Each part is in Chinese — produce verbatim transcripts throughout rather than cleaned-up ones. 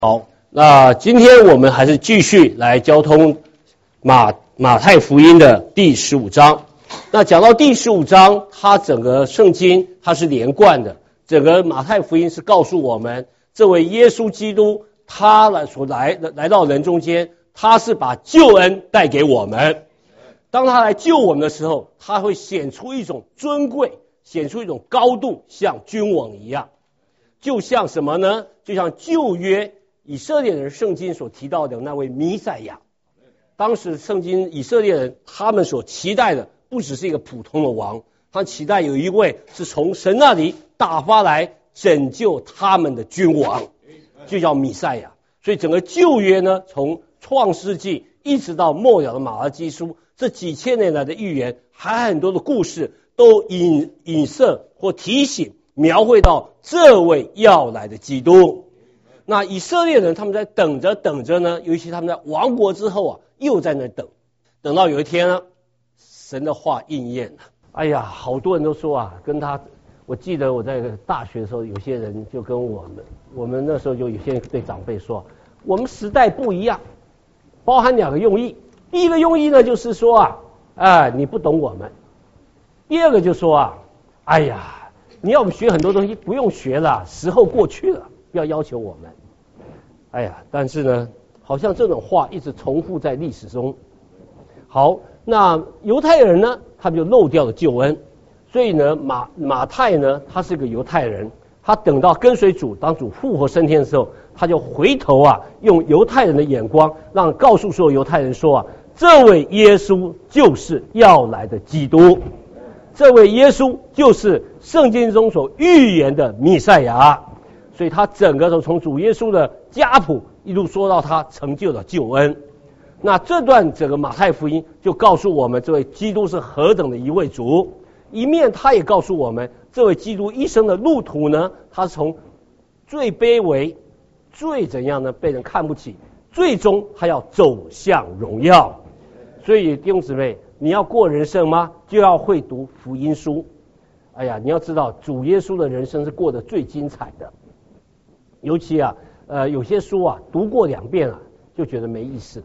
好，那今天我们还是继续来交通马马太福音的第十五章。那讲到第十五章，它整个圣经它是连贯的，整个马太福音是告诉我们，这位耶稣基督他来所来来到人中间，他是把救恩带给我们。当他来救我们的时候，他会显出一种尊贵，显出一种高度，像君王一样。就像什么呢？就像旧约以色列人圣经所提到的那位弥赛亚。当时圣经以色列人他们所期待的不只是一个普通的王，他期待有一位是从神那里打发来拯救他们的君王，就叫弥赛亚。所以整个旧约呢，从创世纪一直到末了的马拉基书，这几千年来的预言，还很多的故事都引引射或提醒描绘到这位要来的基督。那以色列人他们在等着等着呢，尤其他们在亡国之后啊，又在那等，等到有一天呢，神的话应验了。哎呀，好多人都说啊，跟他，我记得我在大学的时候，有些人就跟我们，我们那时候就有些人对长辈说，我们时代不一样，包含两个用意。第一个用意呢，就是说啊，哎，你不懂我们；第二个就说啊，哎呀，你要我们学很多东西，不用学了，时候过去了，不要要求我们。哎呀，但是呢，好像这种话一直重复在历史中。好，那犹太人呢，他们就漏掉了救恩，所以呢，马马太呢，他是个犹太人，他等到跟随主，当主复活升天的时候，他就回头啊，用犹太人的眼光，让告诉所有犹太人说啊，这位耶稣就是要来的基督，这位耶稣就是圣经中所预言的弥赛亚。所以他整个都从主耶稣的家谱一路说到他成就了救恩。那这段整个马太福音就告诉我们，这位基督是何等的一位主。一面他也告诉我们，这位基督一生的路途呢，他从最卑微、最怎样呢，被人看不起，最终他要走向荣耀。所以弟兄姊妹，你要过人生吗？就要会读福音书。哎呀，你要知道，主耶稣的人生是过得最精彩的。尤其啊，呃，有些书啊，读过两遍啊，就觉得没意思了。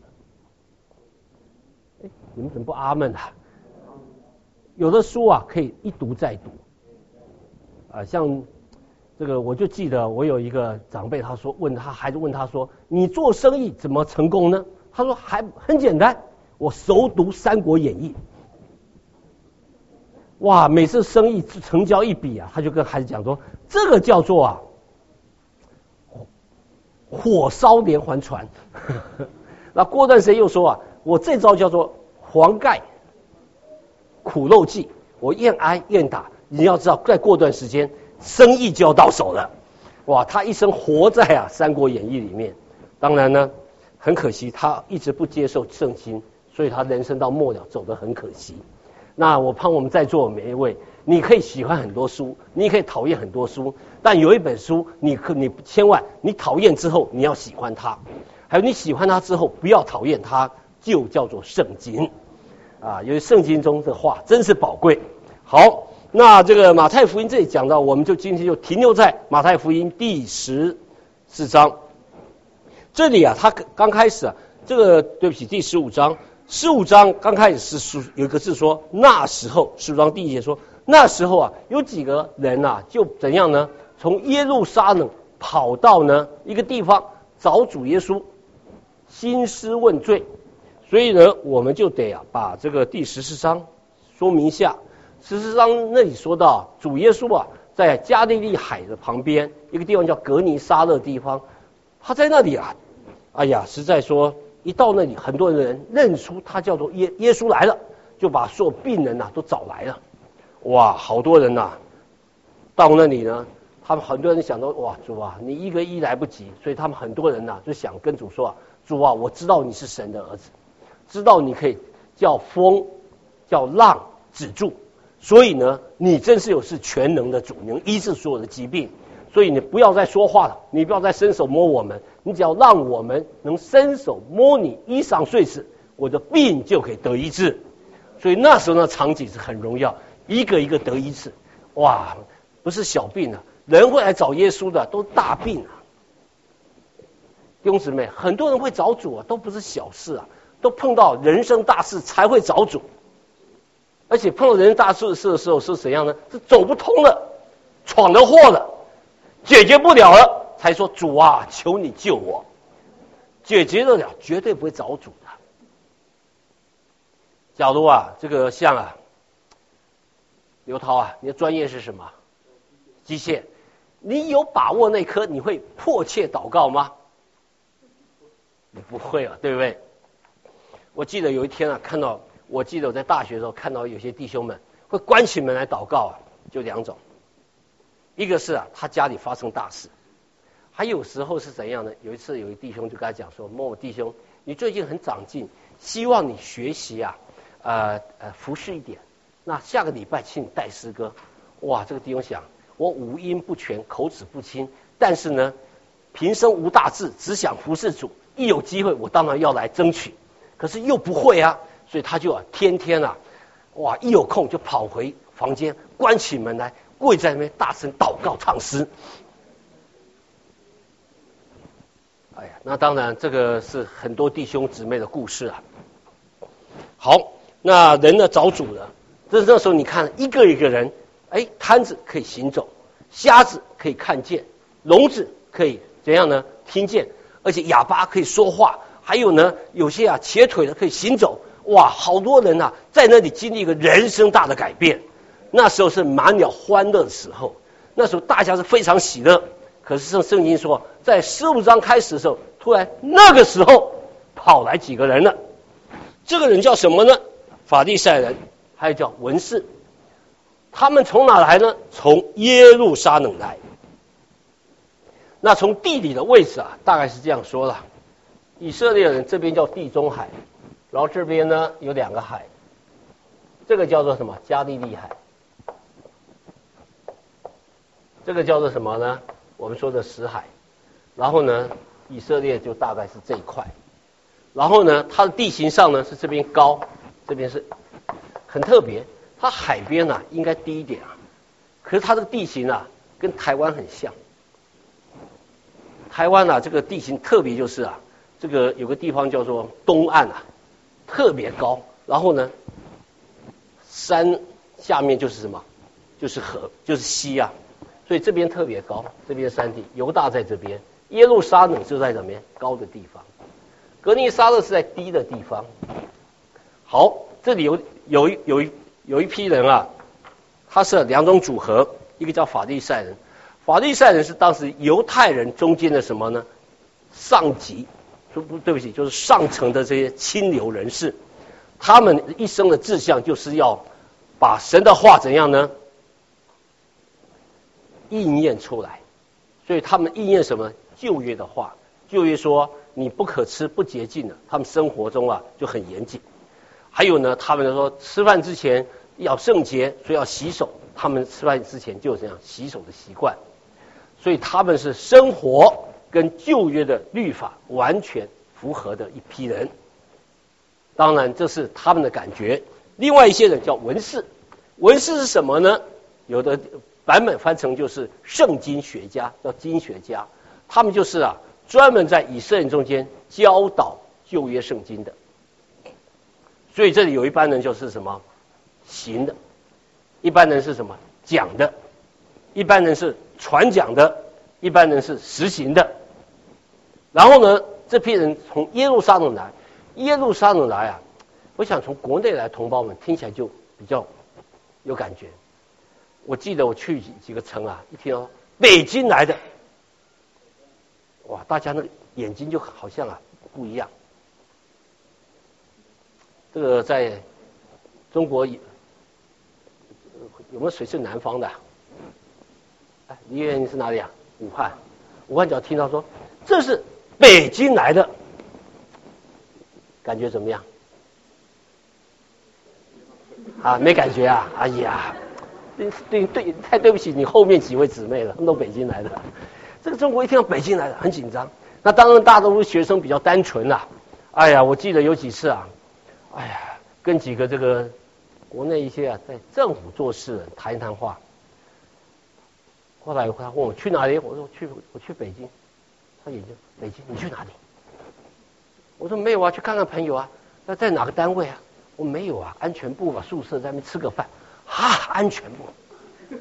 哎，你们怎么不阿门啊？有的书啊，可以一读再读。啊，像这个，我就记得我有一个长辈，他说问他孩子问他说，你做生意怎么成功呢？他说还很简单，我熟读《三国演义》。哇，每次生意成交一笔啊，他就跟孩子讲说，这个叫做啊。火烧连环船。那过段时间又说啊，我这招叫做黄盖苦肉计，我验挨验打，你要知道再过段时间生意就要到手了。哇，他一生活在啊《三国演义》里面。当然呢，很可惜他一直不接受圣经，所以他人生到末了走得很可惜。那我盼我们在座每一位，你可以喜欢很多书，你可以讨厌很多书，但有一本书你可你千万你讨厌之后你要喜欢它，还有你喜欢它之后不要讨厌它，就叫做圣经啊。因为圣经中的话真是宝贵。好，那这个马太福音这里讲到，我们就今天就停留在马太福音第十四章这里啊。他刚开始啊，这个对不起，第十五章。十五章刚开始是有一个字说那时候，十五章第一节说那时候啊，有几个人啊就怎样呢，从耶路撒冷跑到呢一个地方找主耶稣兴师问罪。所以呢我们就得啊把这个第十四章说明一下。十四章那里说到主耶稣啊在加利利海的旁边一个地方叫革尼撒勒地方，他在那里啊，哎呀实在说一到那里，很多人认出他叫做耶耶稣来了，就把所有病人呐、啊、都找来了。哇，好多人呐、啊、到那里呢，他们很多人想到，哇，主啊，你一个医来不及，所以他们很多人呐、啊、就想跟主说啊，主啊，我知道你是神的儿子，知道你可以叫风叫浪止住，所以呢，你真是有是全能的主，能医治所有的疾病。所以你不要再说话了，你不要再伸手摸我们，你只要让我们能伸手摸你衣裳碎齿，我的病就可以得医治。所以那时候的场景是很荣耀，一个一个得医治。哇，不是小病啊，人会来找耶稣的都大病啊。 弟兄姊妹，很多人会找主啊，都不是小事啊，都碰到人生大事才会找主。而且碰到人生大事的时候是怎样呢？是走不通了，闯了祸了，解决不了了，才说主啊，求你救我。解决得了，绝对不会找主的。假如啊，这个像啊，刘涛啊，你的专业是什么？机械。你有把握那科，你会迫切祷告吗？你不会啊，对不对？我记得有一天啊，看到，我记得我在大学的时候看到有些弟兄们会关起门来祷告啊，就两种，一个是啊，他家里发生大事，还有时候是怎样呢？有一次有一弟兄就跟他讲说，某某弟兄，你最近很长进，希望你学习啊，呃呃服侍一点，那下个礼拜请你带诗歌。哇，这个弟兄想，我五音不全，口齿不清，但是呢，平生无大志，只想服侍主。一有机会，我当然要来争取，可是又不会啊，所以他就啊，天天啊，哇，一有空就跑回房间，关起门来，跪在那边大声祷告唱诗。哎呀，那当然，这个是很多弟兄姊妹的故事啊。好，那人呢找主了，这那时候你看一个一个人，哎，瘫子可以行走，瞎子可以看见，聋子可以怎样呢？听见，而且哑巴可以说话，还有呢，有些啊瘸腿的可以行走。哇，好多人啊在那里经历一个人生大的改变。那时候是满了欢乐的时候，那时候大家是非常喜乐。可是圣圣经说，在十五章开始的时候，突然那个时候跑来几个人了。这个人叫什么呢？法利赛人，还有叫文士。他们从哪来呢？从耶路撒冷来。那从地理的位置啊，大概是这样说了：以色列人这边叫地中海，然后这边呢有两个海，这个叫做什么？加利利海。这个叫做什么呢？我们说的死海。然后呢，以色列就大概是这一块。然后呢，它的地形上呢是这边高，这边是很特别。它海边啊应该低一点啊，可是它这个地形啊跟台湾很像。台湾啊这个地形特别就是啊，这个有个地方叫做东岸啊，特别高，然后呢山下面就是什么？就是河，就是溪啊，所以这边特别高，这边山地，犹大在这边，耶路撒冷就在怎么样高的地方，革尼撒勒是在低的地方。好，这里有有一有一有一批人啊，他是两种组合，一个叫法利赛人，法利赛人是当时犹太人中间的什么呢？上级，说不对不起，就是上层的这些清流人士，他们一生的志向就是要把神的话怎样呢？应验出来。所以他们应验什么？旧约的话，旧约说你不可吃不洁净的，他们生活中啊就很严谨。还有呢，他们说吃饭之前要圣洁，所以要洗手，他们吃饭之前就有这样洗手的习惯。所以他们是生活跟旧约的律法完全符合的一批人。当然这是他们的感觉。另外一些人叫文士，文士是什么呢？有的版本翻成就是圣经学家，叫经学家。他们就是啊，专门在以色列人中间教导旧约圣经的。所以这里有一般人就是什么行的，一般人是什么讲的，一般人是传讲的，一般人是实行的。然后呢，这批人从耶路撒冷来，耶路撒冷来啊，我想从国内来同胞们听起来就比较有感觉。我记得我去几几个城啊，一听到北京来的，哇，大家那个眼睛就好像啊不一样。这个在中国有没有谁是南方的？哎，李远你是哪里啊？武汉。武汉只要听到说这是北京来的，感觉怎么样？啊，没感觉啊！哎呀，对对对，太对不起你后面几位姊妹了，他们都北京来的。这个中国一听到北京来的，很紧张。那当然，大多数学生比较单纯啦。哎呀，我记得有几次啊，哎呀，跟几个这个国内一些啊在政府做事人谈一谈话。后来他问我去哪里，我说我去我去北京。 他眼睛，北京，你去哪里？我说没有啊，去看看朋友啊。那在哪个单位啊？我没有啊，安全部吧，宿舍在那边吃个饭。啊，安全部。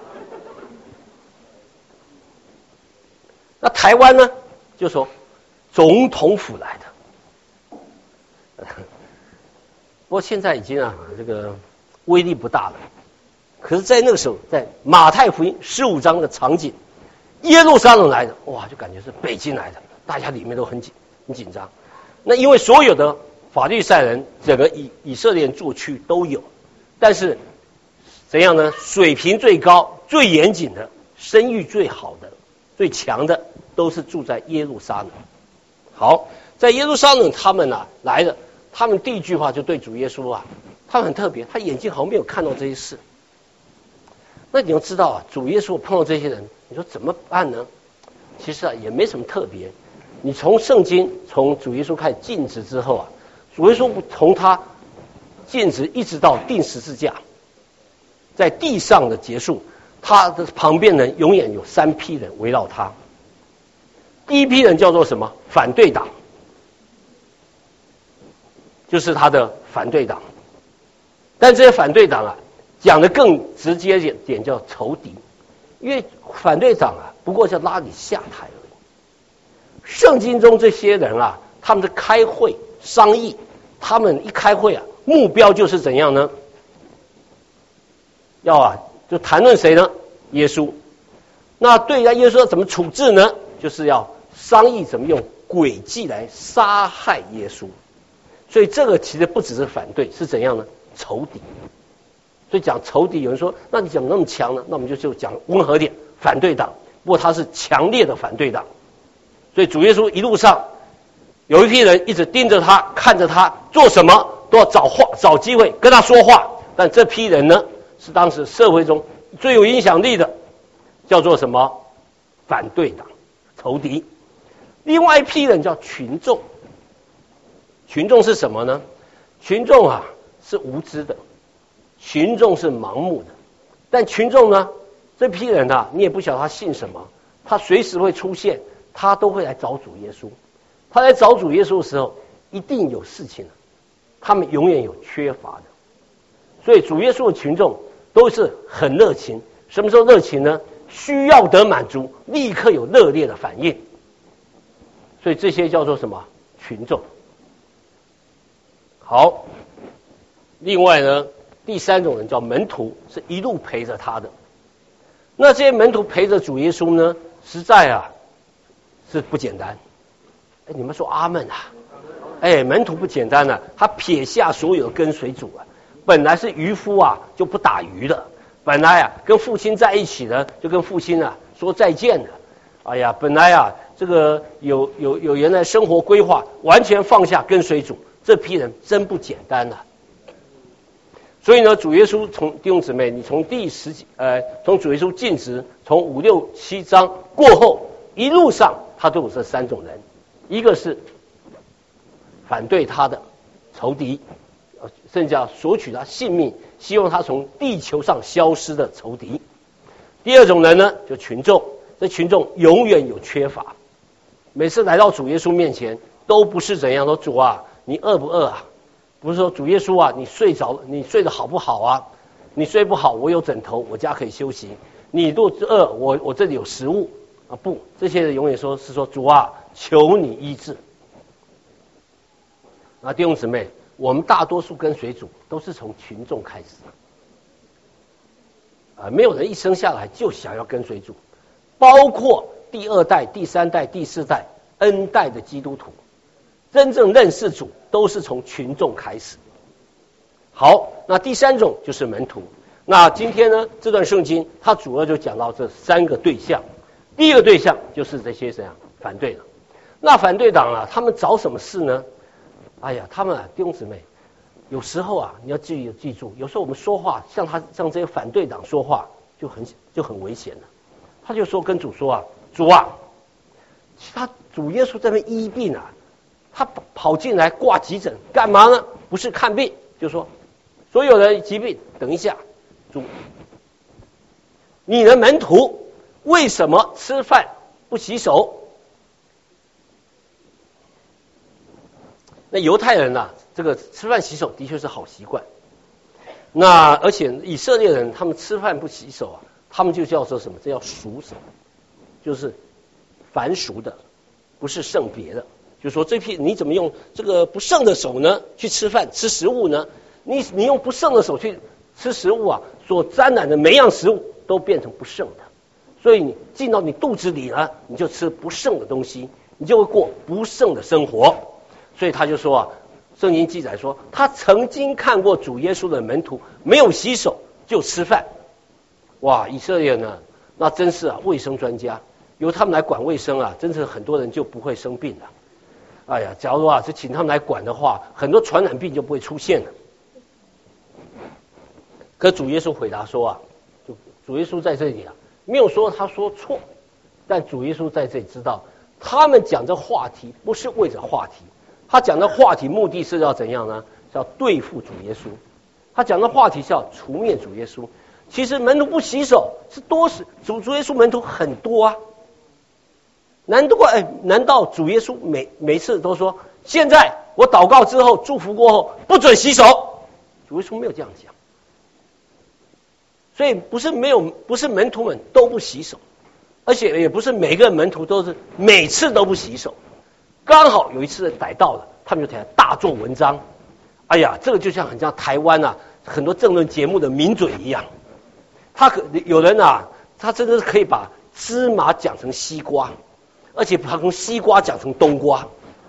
那台湾呢？就说总统府来的。不过现在已经啊，这个威力不大了。可是，在那个时候，在马太福音十五章的场景，耶路撒冷来的，哇，就感觉是北京来的，大家里面都很紧很紧张。那因为所有的法利赛人，整个以以色列驻区都有，但是怎样呢？水平最高、最严谨的、声誉最好的、最强的，都是住在耶路撒冷。好，在耶路撒冷，他们啊来的，他们第一句话就对主耶稣啊，他们很特别，他眼睛好像没有看到这些事。那你要知道啊，主耶稣碰到这些人，你说怎么办呢？其实啊也没什么特别。你从圣经从主耶稣开始尽职之后啊，主耶稣从他尽职一直到钉十字架，在地上的结束，他的旁边人永远有三批人围绕他。第一批人叫做什么？反对党，就是他的反对党。但这些反对党啊，讲的更直接一点叫仇敌，因为反对党啊，不过是拉你下台而已。圣经中这些人啊，他们是开会商议，他们一开会啊，目标就是怎样呢？要啊，就谈论谁呢？耶稣。那对待耶稣要怎么处置呢？就是要商议怎么用诡计来杀害耶稣。所以这个其实不只是反对，是怎样呢？仇敌。所以讲仇敌，有人说，那你怎么那么强呢？那我们就就讲温和点，反对党。不过他是强烈的反对党。所以主耶稣一路上有一批人一直盯着他，看着他做什么都要找话找机会跟他说话。但这批人呢，是当时社会中最有影响力的，叫做什么？反对党、仇敌。另外一批人叫群众。群众是什么呢？群众啊是无知的，群众是盲目的。但群众呢，这批人啊，你也不晓得他信什么，他随时会出现，他都会来找主耶稣。他来找主耶稣的时候，一定有事情，他们永远有缺乏的。所以主耶稣的群众都是很热情。什么时候热情呢？需要得满足，立刻有热烈的反应。所以这些叫做什么？群众。好，另外呢，第三种人叫门徒，是一路陪着他的。那这些门徒陪着主耶稣呢，实在啊是不简单。哎，你们说阿们啊？哎，门徒不简单啊，他撇下所有跟随主啊。本来是渔夫啊，就不打鱼了。本来啊，跟父亲在一起的，就跟父亲啊说再见了。哎呀，本来啊，这个有有有原来生活规划，完全放下跟随主。这批人真不简单啊。所以呢，主耶稣从弟兄姊妹，你从第十呃，从主耶稣尽职，从五六七章过后，一路上他都有这三种人，一个是反对他的仇敌，甚至要索取他性命，希望他从地球上消失的仇敌。第二种人呢，就群众，这群众永远有缺乏，每次来到主耶稣面前，都不是怎样说主啊，你饿不饿啊？不是说主耶稣啊，你睡着，你睡得好不好啊？你睡不好，我有枕头，我家可以休息。你肚子饿，我我这里有食物啊！不，这些人永远说是说主啊，求你医治。啊，弟兄姊妹，我们大多数跟随主都是从群众开始啊，没有人一生下来就想要跟随主，包括第二代、第三代、第四代、N 代的基督徒。真正认识主都是从群众开始。好，那第三种就是门徒。那今天呢，这段圣经它主要就讲到这三个对象。第一个对象就是这些怎样反对的。那反对党啊，他们找什么事呢？哎呀，他们啊，弟兄姊妹，有时候啊，你要记记住，有时候我们说话像他像这些反对党说话就很就很危险了。他就说跟主说啊，主啊，他主耶稣在那边医病啊。他跑进来挂急诊干嘛呢？不是看病，就说所有的疾病，等一下，主，你的门徒为什么吃饭不洗手？ 那犹太人啊，这个吃饭洗手的确是好习惯。那而且以色列人他们吃饭不洗手啊，他们就叫做什么？这叫俗手，就是凡俗的，不是圣别的。就说这批你怎么用这个不圣的手呢去吃饭吃食物呢？你你用不圣的手去吃食物啊，所沾染的每样食物都变成不圣的，所以你进到你肚子里呢，你就吃不圣的东西，你就会过不圣的生活。所以他就说啊，圣经记载说，他曾经看过主耶稣的门徒没有洗手就吃饭。哇，以色列呢，那真是啊卫生专家，由他们来管卫生啊，真是很多人就不会生病了。哎呀，假如啊是请他们来管的话，很多传染病就不会出现了。可主耶稣回答说啊，就主耶稣在这里啊，没有说他说错，但主耶稣在这里知道，他们讲这话题不是为着话题，他讲的话题目的是要怎样呢？是要对付主耶稣。他讲的话题是要除灭主耶稣。其实门徒不洗手是多是主主耶稣门徒很多啊。难道哎？难道主耶稣每每次都说，现在我祷告之后祝福过后不准洗手？主耶稣没有这样讲。所以不是没有，不是门徒们都不洗手，而且也不是每个门徒都是每次都不洗手。刚好有一次逮到了，他们就台大做文章。哎呀，这个就像很像台湾啊很多政论节目的名嘴一样，他可有人啊，他真的是可以把芝麻讲成西瓜，而且把从西瓜讲成冬瓜。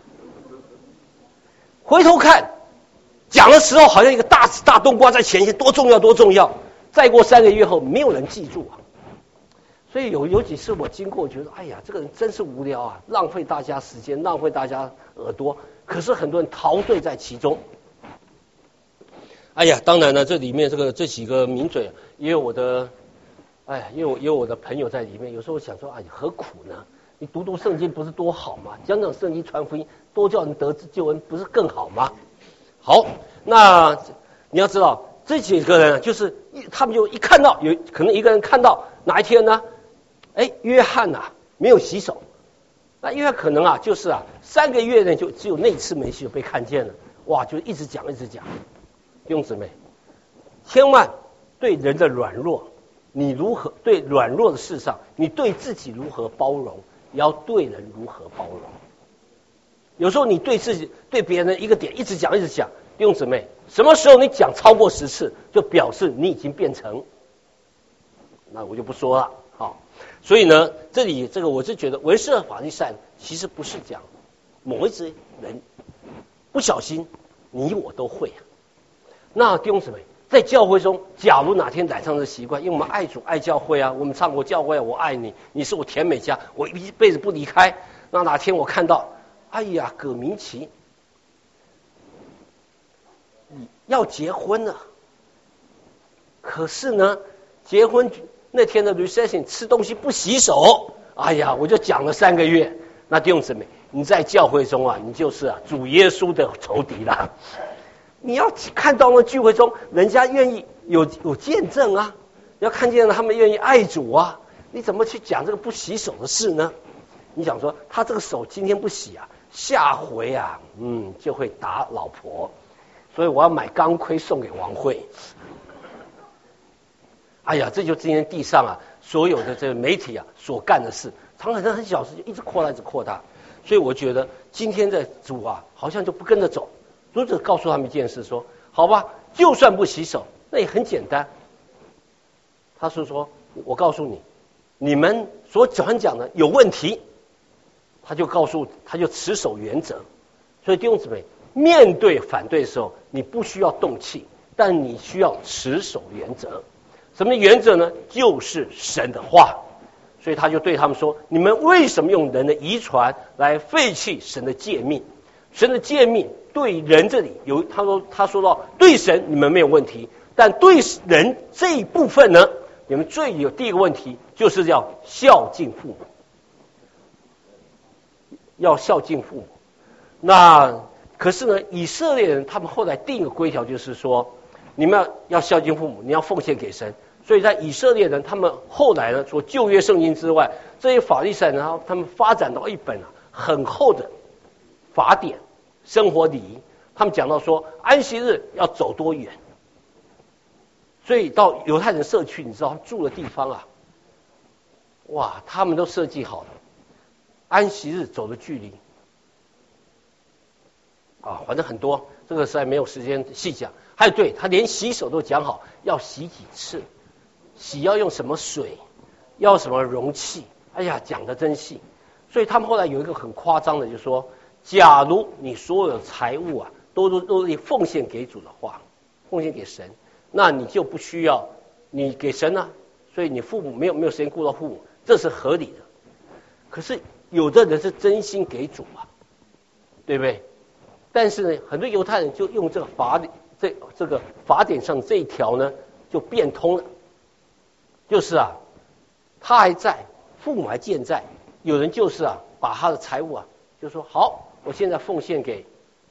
回头看讲的时候，好像一个大大冬瓜在前线，多重要多重要。再过三个月后，没有人记住啊。所以有有几次我经过，觉得哎呀，这个人真是无聊啊，浪费大家时间，浪费大家耳朵。可是很多人陶醉在其中。哎呀，当然呢，这里面这个这几个名嘴也有我的，哎，也有也有我的朋友在里面。有时候我想说，哎，何苦呢？你读读圣经不是多好吗？讲讲圣经传福音，多叫人得知救恩，不是更好吗？好，那你要知道。这几个人就是他们就一看到有可能一个人看到哪一天呢？哎，约翰啊没有洗手，那约翰可能啊就是啊三个月内就只有那次没洗手被看见了，哇，就一直讲一直讲。弟兄姊妹，千万对人的软弱，你如何对软弱的事上，你对自己如何包容，也要对人如何包容。有时候你对自己对别人一个点一直讲一直讲。弟兄姊妹，什么时候你讲超过十次，就表示你已经变成，那我就不说了。好，所以呢，这里这个我是觉得文士和法利赛其实不是讲某一只人不小心，你我都会啊。那弟兄姊妹，在教会中，假如哪天染上这习惯，因为我们爱主爱教会啊，我们唱过教会啊，我爱你，你是我甜美家，我一辈子不离开。那哪天我看到，哎呀，葛明琪。要结婚了，可是呢，结婚那天的 reception 吃东西不洗手，哎呀，我就讲了三个月。那弟兄姊妹，你在教会中啊，你就是啊主耶稣的仇敌了。你要看到那聚会中，人家愿意有有见证啊，要看见他们愿意爱主啊，你怎么去讲这个不洗手的事呢？你想说他这个手今天不洗啊，下回啊，嗯，就会打老婆。所以我要买钢盔送给王慧。哎呀，这就今天地上啊所有的这个媒体啊所干的事，常常很小事就一直扩大，一直扩大。所以我觉得今天的主啊，好像就不跟着走。主只告诉他们一件事，说：好吧，就算不洗手，那也很简单。他是说，我告诉你，你们所传讲的有问题，他就告诉，他就持守原则。所以弟兄姊妹，面对反对的时候，你不需要动气，但你需要持守原则。什么原则呢？就是神的话。所以他就对他们说：你们为什么用人的遗传来废弃神的诫命？神的诫命对人这里有，他说他说到对神你们没有问题，但对人这一部分呢，你们最有第一个问题就是要孝敬父母，要孝敬父母。那可是呢，以色列人他们后来定一个规条，就是说你们要要孝敬父母，你要奉献给神。所以在以色列人他们后来呢，除旧约圣经之外，这些法利赛人他们发展到一本啊很厚的法典， 生活礼仪，他们讲到说安息日要走多远，所以到犹太人社区，你知道他们住的地方啊，哇，他们都设计好了安息日走的距离啊，反正很多，这个实在没有时间细讲。还有对他连洗手都讲好，要洗几次，洗要用什么水，要什么容器，哎呀，讲的真细。所以他们后来有一个很夸张的，就是说，假如你所有的财物啊，都都都奉献给主的话，奉献给神，那你就不需要你给神啊，所以你父母没有没有时间顾到父母，这是合理的。可是有的人是真心给主啊，对不对？但是呢，很多犹太人就用这个法这这个法典上这一条呢，就变通了，就是啊，他还在，父母还健在，有人就是啊，把他的财物啊，就说好，我现在奉献给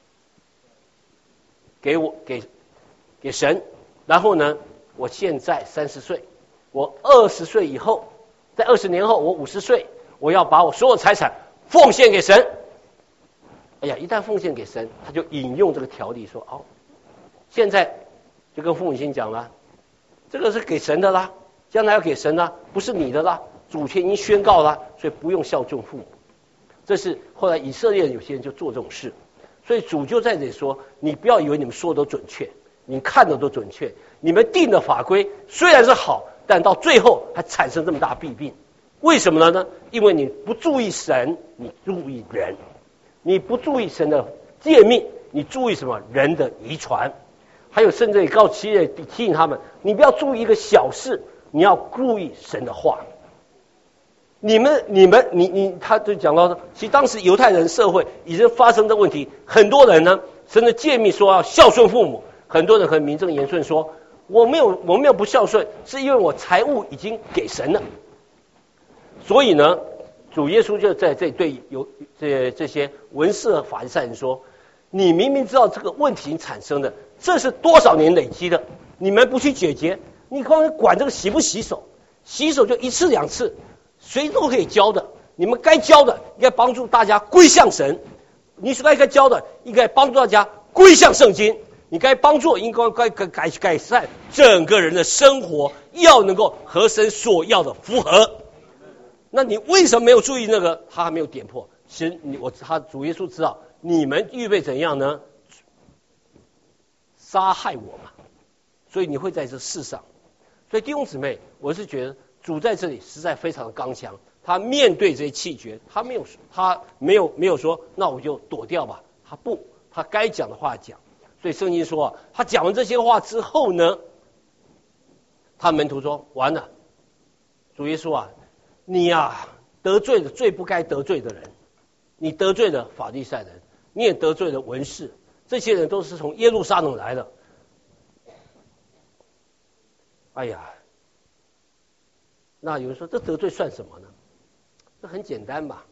给我给给神，然后呢，我现在三十岁，我二十岁以后，在二十年后，我五十岁，我要把我所有财产奉献给神。哎呀，一旦奉献给神，他就引用这个条例说，哦，现在就跟父母亲讲了，这个是给神的啦，将来要给神啦，不是你的啦，主权已经宣告了，所以不用效忠父母。这是后来以色列有些人就做这种事，所以主就在这里说，你不要以为你们说的都准确，你看的都准确，你们定的法规虽然是好，但到最后还产生这么大弊病，为什么呢？因为你不注意神，你注意人。你不注意神的诫命，你注意什么？人的遗传。还有甚至也告诉提提醒他们，你不要注意一个小事，你要注意神的话。你们你们你你他就讲到，其实当时犹太人社会已经发生这问题，很多人呢，神的诫命说要孝顺父母，很多人很名正言顺说，我没有我没有不孝顺，是因为我财物已经给神了。所以呢，主耶稣就在这对有这这些文士和法利赛人说，你明明知道这个问题产生的，这是多少年累积的，你们不去解决，你光管这个洗不洗手，洗手就一次两次，谁都可以教的，你们该教的应该帮助大家归向神，你所该教的应该帮助大家归向圣经，你该帮助应该该改改改善整个人的生活，要能够和神所要的符合。那你为什么没有注意那个？他还没有点破。其实你我他主耶稣知道你们预备怎样呢？杀害我嘛，所以你会在这世上。所以弟兄姊妹，我是觉得主在这里实在非常的刚强。他面对这些气绝，他没有他没有没有说那我就躲掉吧，他不，他该讲的话讲。所以圣经说啊，他讲完这些话之后呢，他门徒说完了，主耶稣啊，你呀、啊、得罪了最不该得罪的人，你得罪了法利赛人，你也得罪了文士，这些人都是从耶路撒冷来的。哎呀，那有人说这得罪算什么呢？这很简单嘛，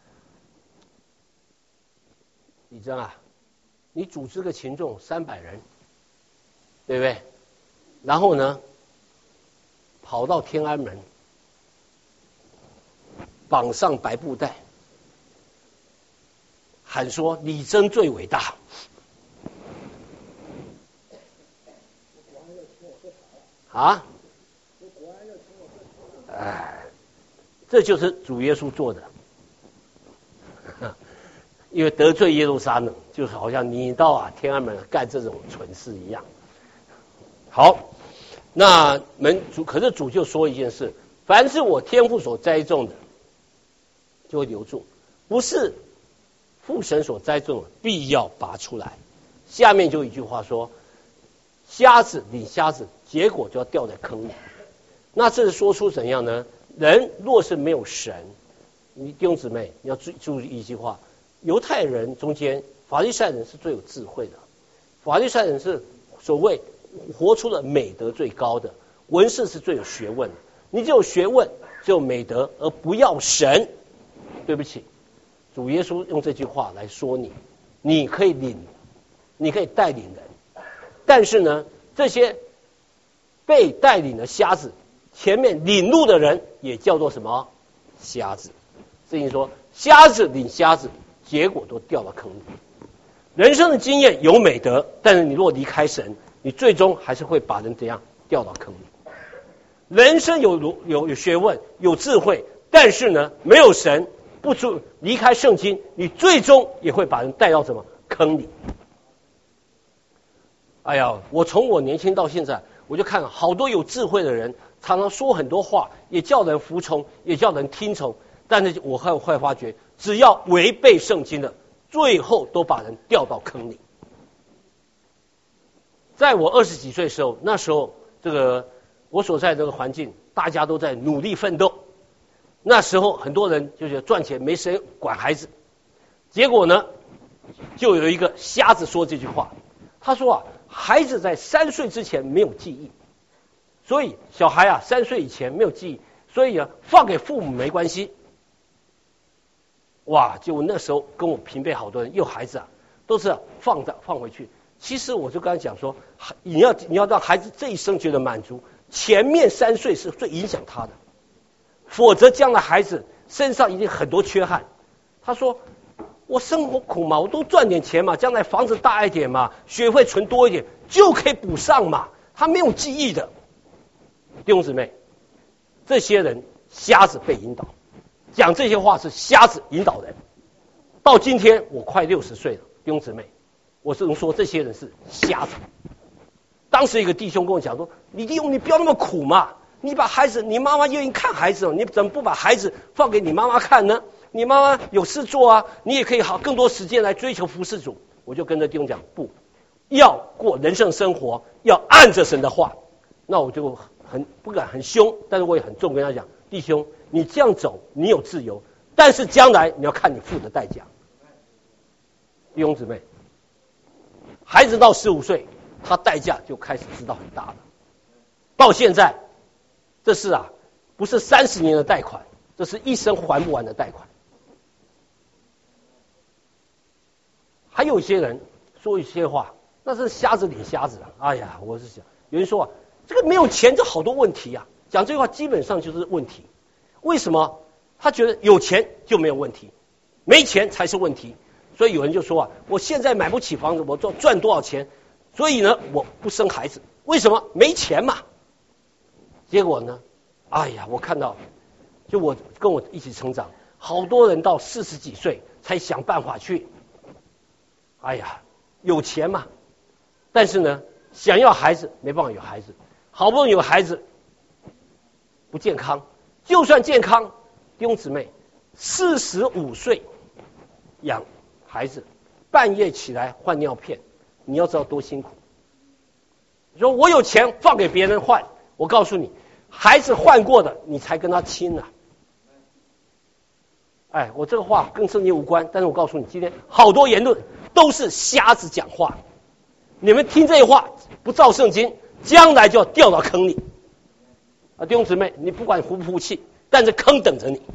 李真啊，你组织个群众三百人，对不对？然后呢，跑到天安门，绑上白布带，喊说李真最伟大。啊？哎，这就是主耶稣做的，因为得罪耶路撒冷，就好像你到啊天安门干这种蠢事一样。好，那门主可是主就说一件事：凡是我天父所栽种的，就会留住；不是父神所栽种的，必要拔出来。下面就一句话说：瞎子领瞎子，结果就要掉在坑里。那这是说出怎样呢？人若是没有神，你弟兄姊妹，你要注注意一句话：犹太人中间，法利赛人是最有智慧的，法利赛人是所谓活出了美德最高的，文士是最有学问的。你只有学问，只有美德，而不要神。对不起，主耶稣用这句话来说你，你可以领，你可以带领人，但是呢，这些被带领的瞎子，前面领路的人也叫做什么？瞎子。圣经说，瞎子领瞎子，结果都掉到坑里。 人生的经验有美德，但是你若离开神，你最终还是会把人怎样掉到坑里。人生有有有学问，有智慧，但是呢，没有神，不出离开圣经，你最终也会把人带到什么坑里。哎呀，我从我年轻到现在，我就看好多有智慧的人，常常说很多话，也叫人服从，也叫人听从。但是我会会发觉，只要违背圣经的，最后都把人掉到坑里。在我二十几岁的时候，那时候这个我所在这个环境，大家都在努力奋斗。那时候很多人就是赚钱，没时间管孩子。结果呢，就有一个瞎子说这句话，他说啊，孩子在三岁之前没有记忆，所以小孩啊三岁以前没有记忆，所以啊放给父母没关系。哇！就那时候跟我平辈好多人有孩子啊，都是、啊、放着放回去。其实我就跟他讲说，你要你要让孩子这一生觉得满足，前面三岁是最影响他的，否则将来孩子身上一定很多缺憾。他说我生活苦嘛，我都赚点钱嘛，将来房子大一点嘛，学费存多一点就可以补上嘛。他没有记忆的弟兄姊妹，这些人瞎子被引导，讲这些话是瞎子引导人。到今天我快六十岁了，弟兄姊妹，我只能说这些人是瞎子。当时一个弟兄跟我讲说，你弟兄你不要那么苦嘛，你把孩子，你妈妈愿意看孩子，你怎么不把孩子放给你妈妈看呢？你妈妈有事做啊，你也可以好更多时间来追求服侍主。我就跟着弟兄讲，不要过人生生活，要按着神的话。那我就很不敢很凶，但是我也很重跟他讲，弟兄你这样走你有自由，但是将来你要看你付的代价。弟兄姊妹，孩子到十五岁，他代价就开始知道很大了。到现在，这是啊，不是三十年的贷款，这是一生还不完的贷款。还有一些人说一些话，那是瞎子领瞎子啊！哎呀，我是想，有人说啊，这个没有钱，这好多问题啊。讲这句话基本上就是问题。为什么？他觉得有钱就没有问题，没钱才是问题。所以有人就说啊，我现在买不起房子，我赚赚多少钱？所以呢，我不生孩子。为什么？没钱嘛。结果呢，哎呀，我看到，就我跟我一起成长，好多人到四十几岁才想办法去。哎呀，有钱嘛，但是呢，想要孩子没办法有孩子，好不容易有孩子，不健康，就算健康，弟兄姊妹，四十五岁养孩子，半夜起来换尿片，你要知道多辛苦。你说我有钱放给别人换，我告诉你，孩子换过的你才跟他亲啊。哎，我这个话跟圣经无关，但是我告诉你，今天好多言论都是瞎子讲话。你们听这些话不照圣经，将来就要掉到坑里。啊，弟兄姊妹，你不管服不服气，但是坑等着你。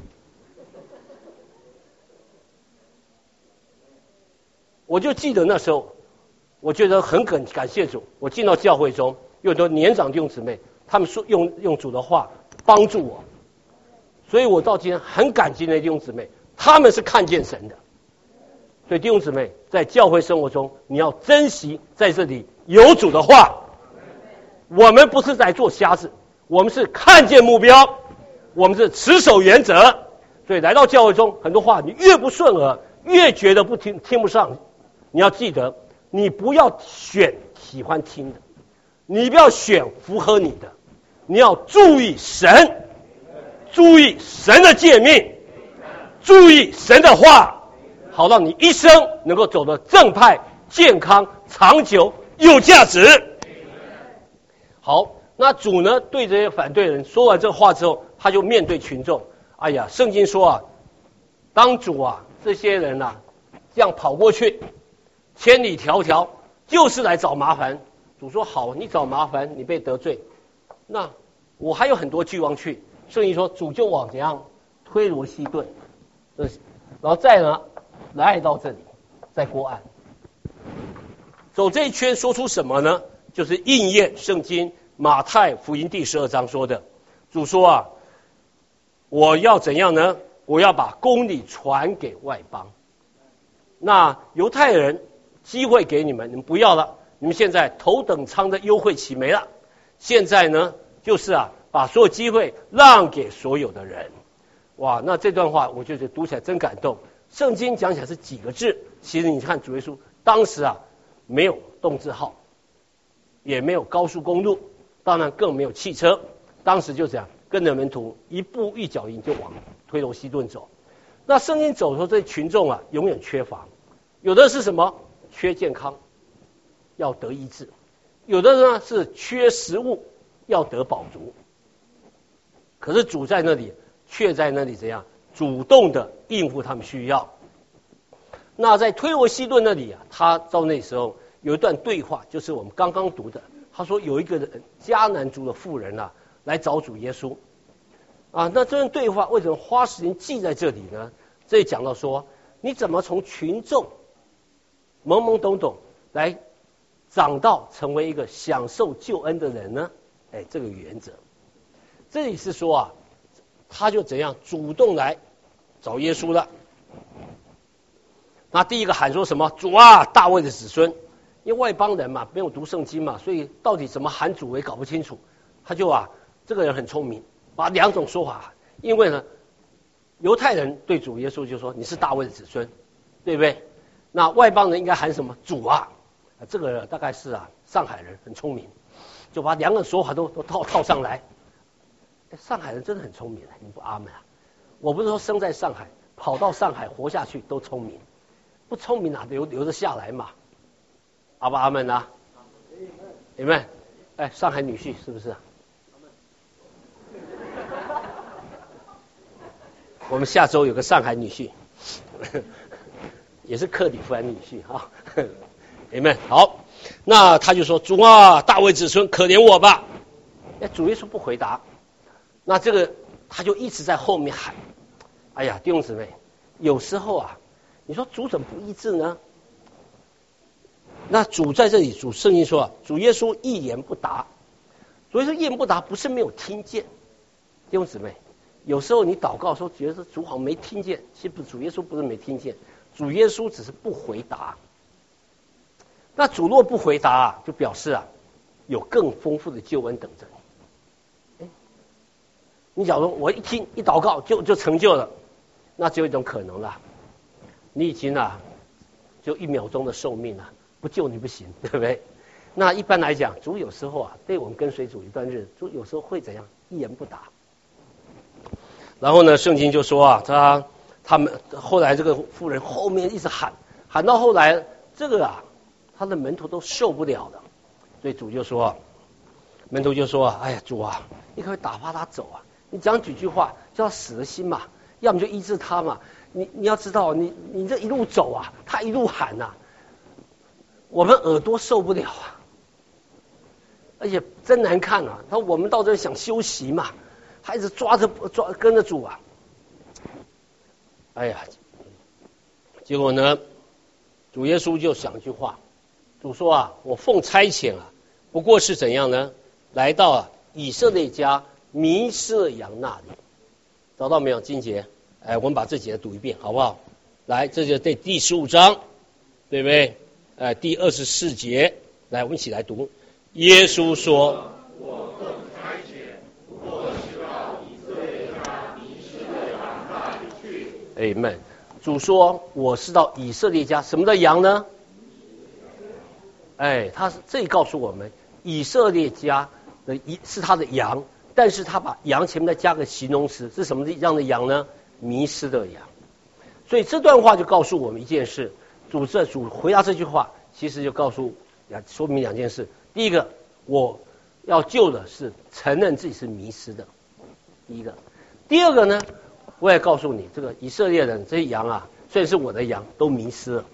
我就记得那时候，我觉得很感感谢主，我进到教会中，有很多年长弟兄姊妹，他们说用用主的话帮助我。所以我到今天很感激那些弟兄姊妹，他们是看见神的。所以弟兄姊妹，在教会生活中，你要珍惜在这里有主的话。我们不是在做瞎子，我们是看见目标，我们是持守原则。所以来到教会中，很多话你越不顺耳，越觉得不听听不上，你要记得，你不要选喜欢听的，你不要选符合你的，你要注意神。注意神的诫命，注意神的话，好让你一生能够走得正派、健康、长久、有价值。好，那主呢对这些反对人说完这话之后，他就面对群众。哎呀，圣经说啊，当主啊这些人啊这样跑过去，千里迢迢就是来找麻烦。主说好，你找麻烦，你被得罪，那我还有很多地方去。圣经说，主就往怎样推罗西顿，然后再呢来到这里，再过岸，走这一圈说出什么呢？就是应验圣经马太福音第十二章说的。主说啊，我要怎样呢？我要把公理传给外邦。那犹太人机会给你们，你们不要了，你们现在头等舱的优惠期没了，现在呢就是啊把所有机会让给所有的人。哇，那这段话我觉得读起来真感动。圣经讲起来是几个字，其实你看主耶稣当时啊没有动字号，也没有高速公路，当然更没有汽车，当时就这样跟着门徒一步一脚印就往推罗西顿走。那圣经走的时候，这群众啊永远缺乏，有的是什么？缺健康，要得医治；有的呢是缺食物，要得饱足。可是主在那里，却在那里怎样主动的应付他们需要。那在推罗西顿那里啊，他到那时候有一段对话，就是我们刚刚读的。他说有一个人迦南族的妇人啊来找主耶稣啊，那这段对话为什么花时间记在这里呢？这里讲到说，你怎么从群众懵懵懂懂来长到成为一个享受救恩的人呢？哎，这个原则，这里是说啊，他就怎样主动来找耶稣了。那第一个喊说什么？主啊，大卫的子孙。因为外邦人嘛，没有读圣经嘛，所以到底怎么喊主也搞不清楚。他就啊，这个人很聪明，把两种说法。因为呢，犹太人对主耶稣就说你是大卫的子孙，对不对？那外邦人应该喊什么？主啊，这个大概是啊上海人很聪明，就把两个说法都都套套上来。上海人真的很聪明，你不阿门啊？我不是说生在上海，跑到上海活下去都聪明，不聪明哪留留得下来嘛？阿爸阿门啊，你们，哎，上海女婿是不是？我们下周有个上海女婿，也是克里夫兰女婿啊。你们好，那他就说：“主啊，大卫子孙，可怜我吧。”哎，主耶稣不回答，那这个他就一直在后面喊：“哎呀，弟兄姊妹，有时候啊，你说主怎么不医治呢？”那主在这里，主圣经说啊，主耶稣一言不答。主耶稣一言不答，不是没有听见。弟兄姊妹，有时候你祷告的时候，觉得主好像没听见，其实主耶稣不是没听见，主耶稣只是不回答。那主若不回答啊，就表示啊，有更丰富的救恩等着你。哎，你假如我一听一祷告就就成就了，那只有一种可能了，你已经啊，就一秒钟的寿命了。不救你不行，对不对？那一般来讲，主有时候啊，对我们跟随主一段日子，主有时候会怎样？一言不答。然后呢，圣经就说啊，他他们后来这个妇人后面一直喊，喊到后来，这个啊，他的门徒都受不了了，所以主就说，门徒就说，哎呀，主啊，你可不可以打发他走啊？你讲几句话，叫他死了心嘛，要么就医治他嘛。你你要知道，你你这一路走啊，他一路喊啊。我们耳朵受不了啊，而且真难看啊！他说我们到这想休息嘛，孩子抓着抓跟着主啊，哎呀，结果呢，主耶稣就想一句话，主说啊，我奉差遣啊，不过是怎样呢？来到啊以色列家迷失了羊那里，找到没有？金杰，哎，我们把这节读一遍好不好？来，这就第第十五章，对不对？呃，第二十四节，来，我们一起来读。耶稣说：“我奉差遣，不过是到以色列家迷失的羊那里去。” Amen。主说：“我是到以色列家，什么的羊呢？”哎，他是这里告诉我们，以色列家的一是他的羊，但是他把羊前面再加个形容词，是什么样的羊呢？迷失的羊。所以这段话就告诉我们一件事。主这主回答这句话，其实就告诉说明两件事。第一个，我要救的是承认自己是迷失的，第一个。第二个呢，我也告诉你，这个以色列人这些羊啊，虽然是我的羊，都迷失了。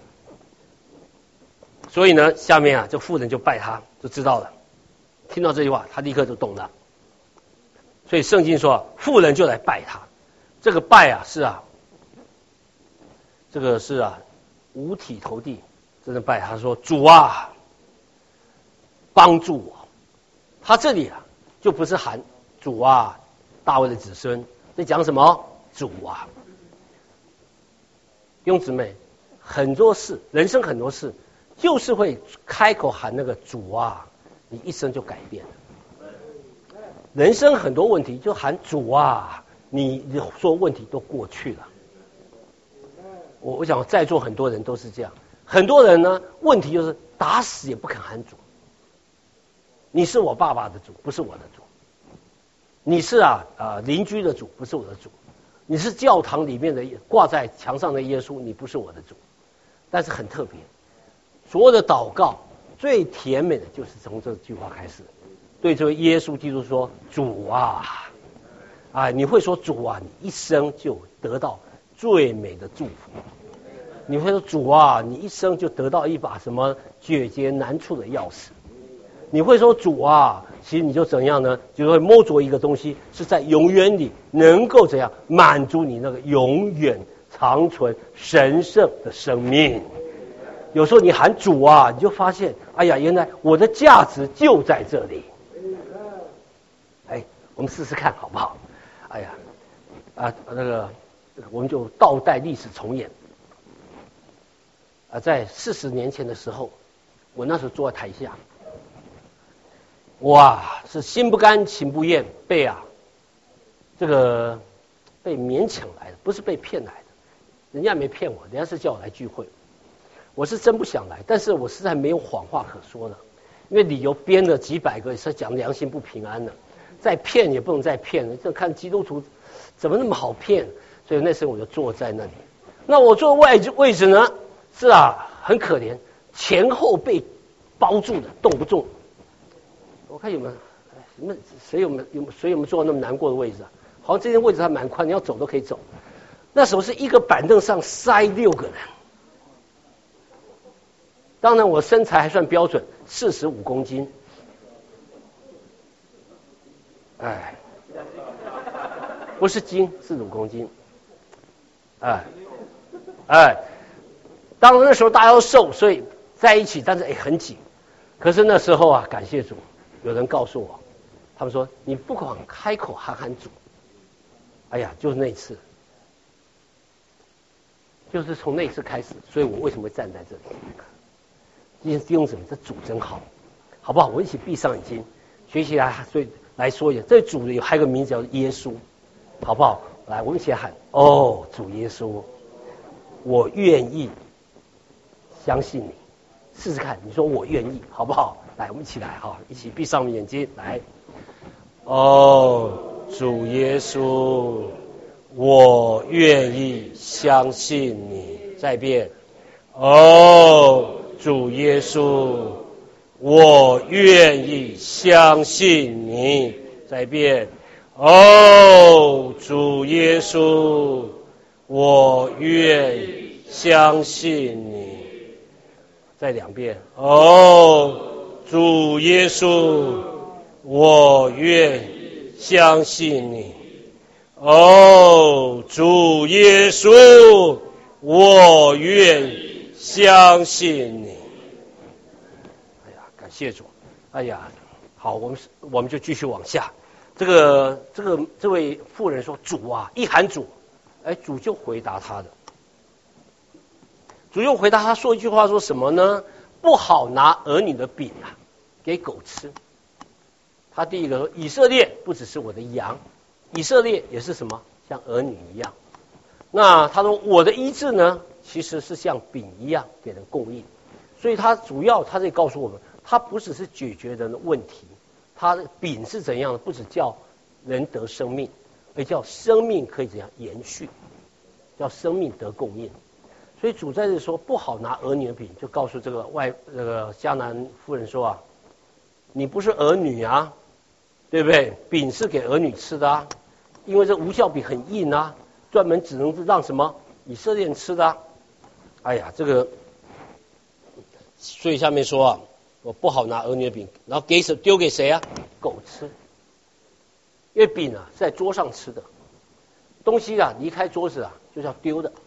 所以呢，下面啊，这妇人就拜他，就知道了。听到这句话，他立刻就懂了。所以圣经说，妇人就来拜他。这个拜啊，是啊，这个是啊。五体投地，真的拜他说：“主啊，帮助我。”他这里啊，就不是喊主啊，大卫的子孙，在讲什么？主啊，弟兄姊妹，很多事，人生很多事， 就是会开口喊那个主啊，你一生就改变了。人生很多问题就喊主啊，你所有问题都过去了。我我想在座很多人都是这样，很多人呢问题就是打死也不肯喊主。你是我爸爸的主，不是我的主。你是啊啊、呃、邻居的主，不是我的主。你是教堂里面的挂在墙上的耶稣，你不是我的主。但是很特别，所有的祷告最甜美的就是从这句话开始，对这位耶稣基督说：“主啊，啊，你会说主啊，你一生就得到最美的祝福。你会说主啊，你一生就得到一把什么解决难处的钥匙。你会说主啊，其实你就怎样呢？就会摸着一个东西，是在永远里能够怎样满足你那个永远长存神圣的生命。有时候你喊主啊，你就发现，哎呀，原来我的价值就在这里。哎，我们试试看好不好？哎呀，啊，那个我们就倒带历史重演。啊，在四十年前的时候，我那时候坐在台下。哇，是心不甘情不愿，被啊，这个被勉强来的，不是被骗来的。人家没骗我，人家是叫我来聚会，我是真不想来，但是我实在没有谎话可说了，因为理由编了几百个，是讲良心不平安的，再骗也不能再骗了，这看基督徒怎么那么好骗，所以那时候我就坐在那里。那我坐的位置位置呢，是啊，很可怜，前后被包住的，动不动。我看有没有，什么谁有没有有谁有没有坐到那么难过的位置啊？好像这间位置还蛮宽，你要走都可以走。那时候是一个板凳上塞六个人，当然我身材还算标准，四十五公斤。哎，不是斤，四十五公斤。哎，哎，当然那时候大家都瘦，所以在一起，但是哎很紧。可是那时候啊，感谢主。有人告诉我，他们说你不管开口喊喊主，哎呀，就是那次，就是从那次开始，所以我为什么会站在这里？今天弟兄姊妹，这主真好，好不好？我一起闭上眼睛，学习来，所以来说一下，这主有还有个名字叫耶稣，好不好？来，我们一起喊，哦，主耶稣，我愿意相信你，试试看，你说我愿意，好不好？来，我们一起来哈，一起闭上眼睛来。哦，主耶稣，我愿意相信你。再变。哦，主耶稣，我愿意相信你。再变。哦，主耶稣，我愿意相信你。再两遍。哦，主耶稣，我愿相信你。哦，主耶稣，我愿相信你。哎呀，感谢主！哎呀，好，我们我们就继续往下。这个这个这位妇人说：“主啊！”一喊主，哎，主就回答他的。主又回答他说一句话，说什么呢？不好拿儿女的饼啊给狗吃。他第一个说，以色列不只是我的羊，以色列也是什么？像儿女一样。那他说我的医治呢，其实是像饼一样给人供应。所以他主要他这里告诉我们，他不只是解决人的问题，他的饼是怎样的？不只叫人得生命，而叫生命可以怎样延续，叫生命得供应。所以主在这说不好拿儿女的饼，就告诉这个外这个迦南夫人说啊，你不是儿女啊，对不对？饼是给儿女吃的啊，因为这无酵饼很硬啊，专门只能让什么以色列人吃的啊。哎呀，这个，所以下面说啊，我不好拿儿女的饼，然后给谁丢给谁啊？狗吃，因为饼啊是在桌上吃的，东西啊离开桌子啊就是要丢的。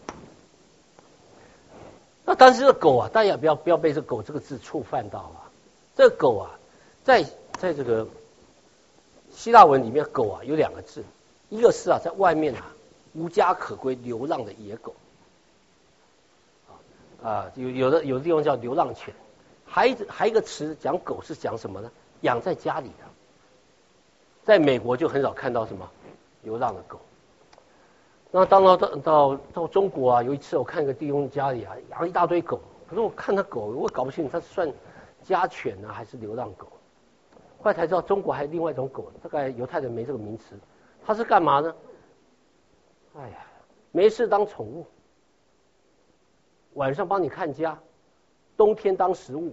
那但是这个狗啊，大家不要不要被这狗这个字触犯到啊。这个狗啊，在在这个希腊文里面，狗啊有两个字，一个是啊在外面啊无家可归流浪的野狗，啊， 啊，有有的有的地方叫流浪犬，还还一个词讲狗是讲什么呢？养在家里的，在美国就很少看到什么流浪的狗。那当到到到到中国啊，有一次我看一个弟兄家里啊养了一大堆狗，可是我看他狗，我搞不清楚他是算家犬呢还是流浪狗。后来才知道中国还有另外一种狗，大概犹太人没这个名词，它是干嘛呢？哎呀，没事当宠物，晚上帮你看家，冬天当食物。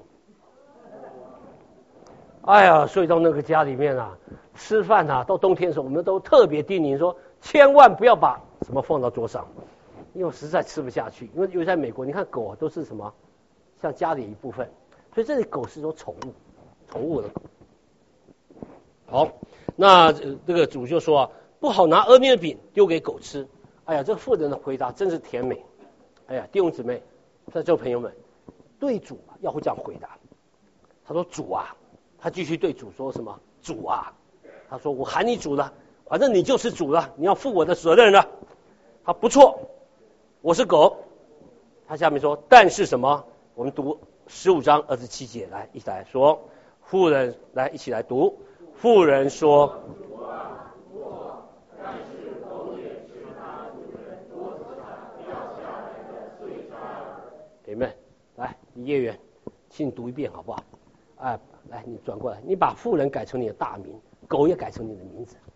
哎呀，所以到那个家里面啊，吃饭啊，到冬天的时候，我们都特别叮咛说，千万不要把什么放到桌上，因为我实在吃不下去。因为因为在美国，你看狗啊都是什么，像家里一部分，所以这里狗是说宠物，宠物的狗。好，那这、呃、个主就说啊，不好拿阿面的饼丢给狗吃。哎呀，这妇人的回答真是甜美。哎呀，弟兄姊妹，在座朋友们，对主要会这样回答。他说：“主啊。”他继续对主说什么？主啊，他说我喊你主了，反正你就是主了，你要负我的责任了。他不错，我是狗。他下面说，但是什么？我们读十五章二十七节，来一起来说。妇人来一起来读。妇人说：“姐妹，来，李业员，请你读一遍好不好？哎。”来，你转过来，你把妇人改成你的大名，狗也改成你的名字。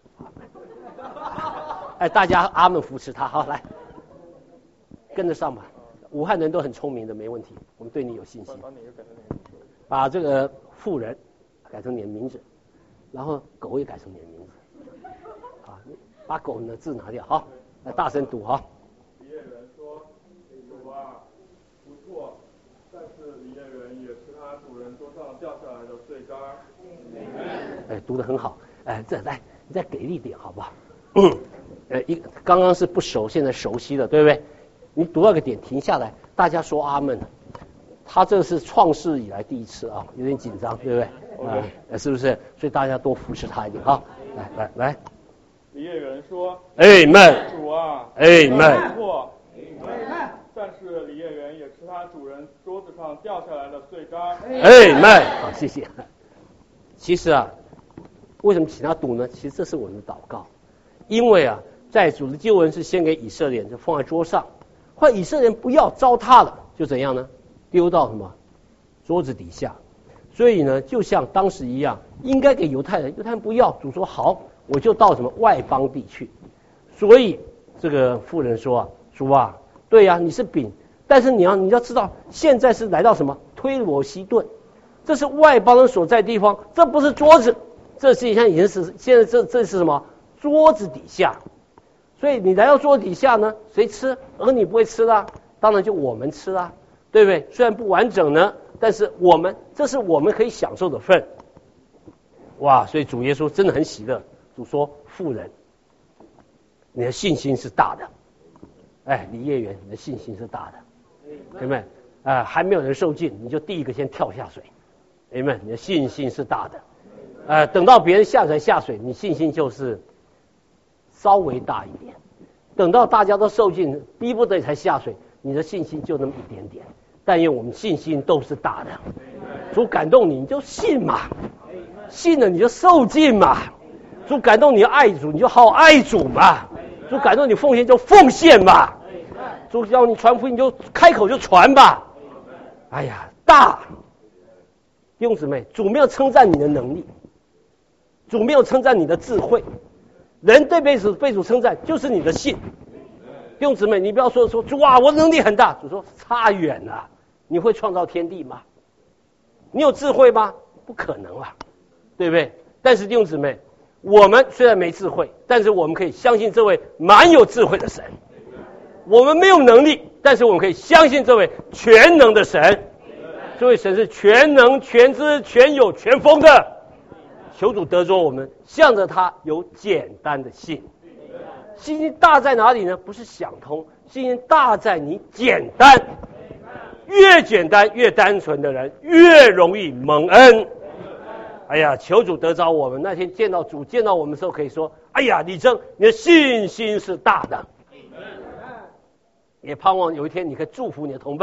哎，大家阿们扶持他，好，来，跟着上吧。武汉人都很聪明的，没问题，我们对你有信心。把这个妇人改成你的名字，然后狗也改成你的名字。啊，把狗的字拿掉，好，来大声读哈。 李业人说：“主啊，不错。”但是李业人也吃他主人桌上掉下来的碎渣。 哎，读得很好。哎，再来，你再给力一点好不好？呃，一刚刚是不熟，现在熟悉了，对不对？你读到个点停下来，大家说阿们。他这是创世以来第一次啊，有点紧张，对不对？啊、呃，是不是？所以大家多扶持他一点哈。来来来。 李业人说：“ 哎们， 主啊， 哎们。” 但是李业人也吃他主人桌子上掉下来的碎渣。 哎们，好，谢谢。其实啊，为什么请他读呢？其实这是我们的祷告，因为啊，在主的救恩是先给以色列人，就放在桌上，后来以色列人不要糟蹋了，就怎样呢？丢到什么桌子底下。所以呢，就像当时一样，应该给犹太人，犹太人不要，主说好，我就到什么外邦地去。所以这个妇人说啊，主啊。对呀、啊，你是饼，但是你要你要知道，现在是来到什么推罗西顿，这是外邦人所在地方，这不是桌子，这是像已经是现在这这是什么桌子底下，所以你来到桌子底下呢，谁吃？而你不会吃啦，当然就我们吃啦，对不对？虽然不完整呢，但是我们这是我们可以享受的份。哇，所以主耶稣真的很喜乐。主说：“妇人，你的信心是大的。”哎，李业员，你的信心是大的，对不对？啊，还没有人受尽，你就第一个先跳下水，对不对？你的信心是大的。呃，等到别人下水下水，你信心就是稍微大一点。等到大家都受尽，逼不得已才下水，你的信心就那么一点点。但愿我们信心都是大的。主感动你，你就信嘛，信了你就受尽嘛。主感动你爱主，你就好爱主嘛。主感动你奉献就奉献嘛。主要你传福音，你就开口就传吧。哎呀，大弟兄姊妹，主没有称赞你的能力，主没有称赞你的智慧，人对被主被主称赞就是你的信。弟兄姊妹，你不要说说主啊，我能力很大，主说差远了。你会创造天地吗？你有智慧吗？不可能啊，对不对？但是弟兄姊妹，我们虽然没智慧，但是我们可以相信这位蛮有智慧的神。我们没有能力，但是我们可以相信这位全能的神。这位神是全能、全知、全有、全丰的。求主得着我们，向着他有简单的信。信心大在哪里呢？不是想通，信心大在你简单。越简单越单纯的人，越容易蒙恩。哎呀，求主得着我们。那天见到主，见到我们的时候，可以说：哎呀，李正，你的信心是大的。也盼望有一天你可以祝福你的同伴，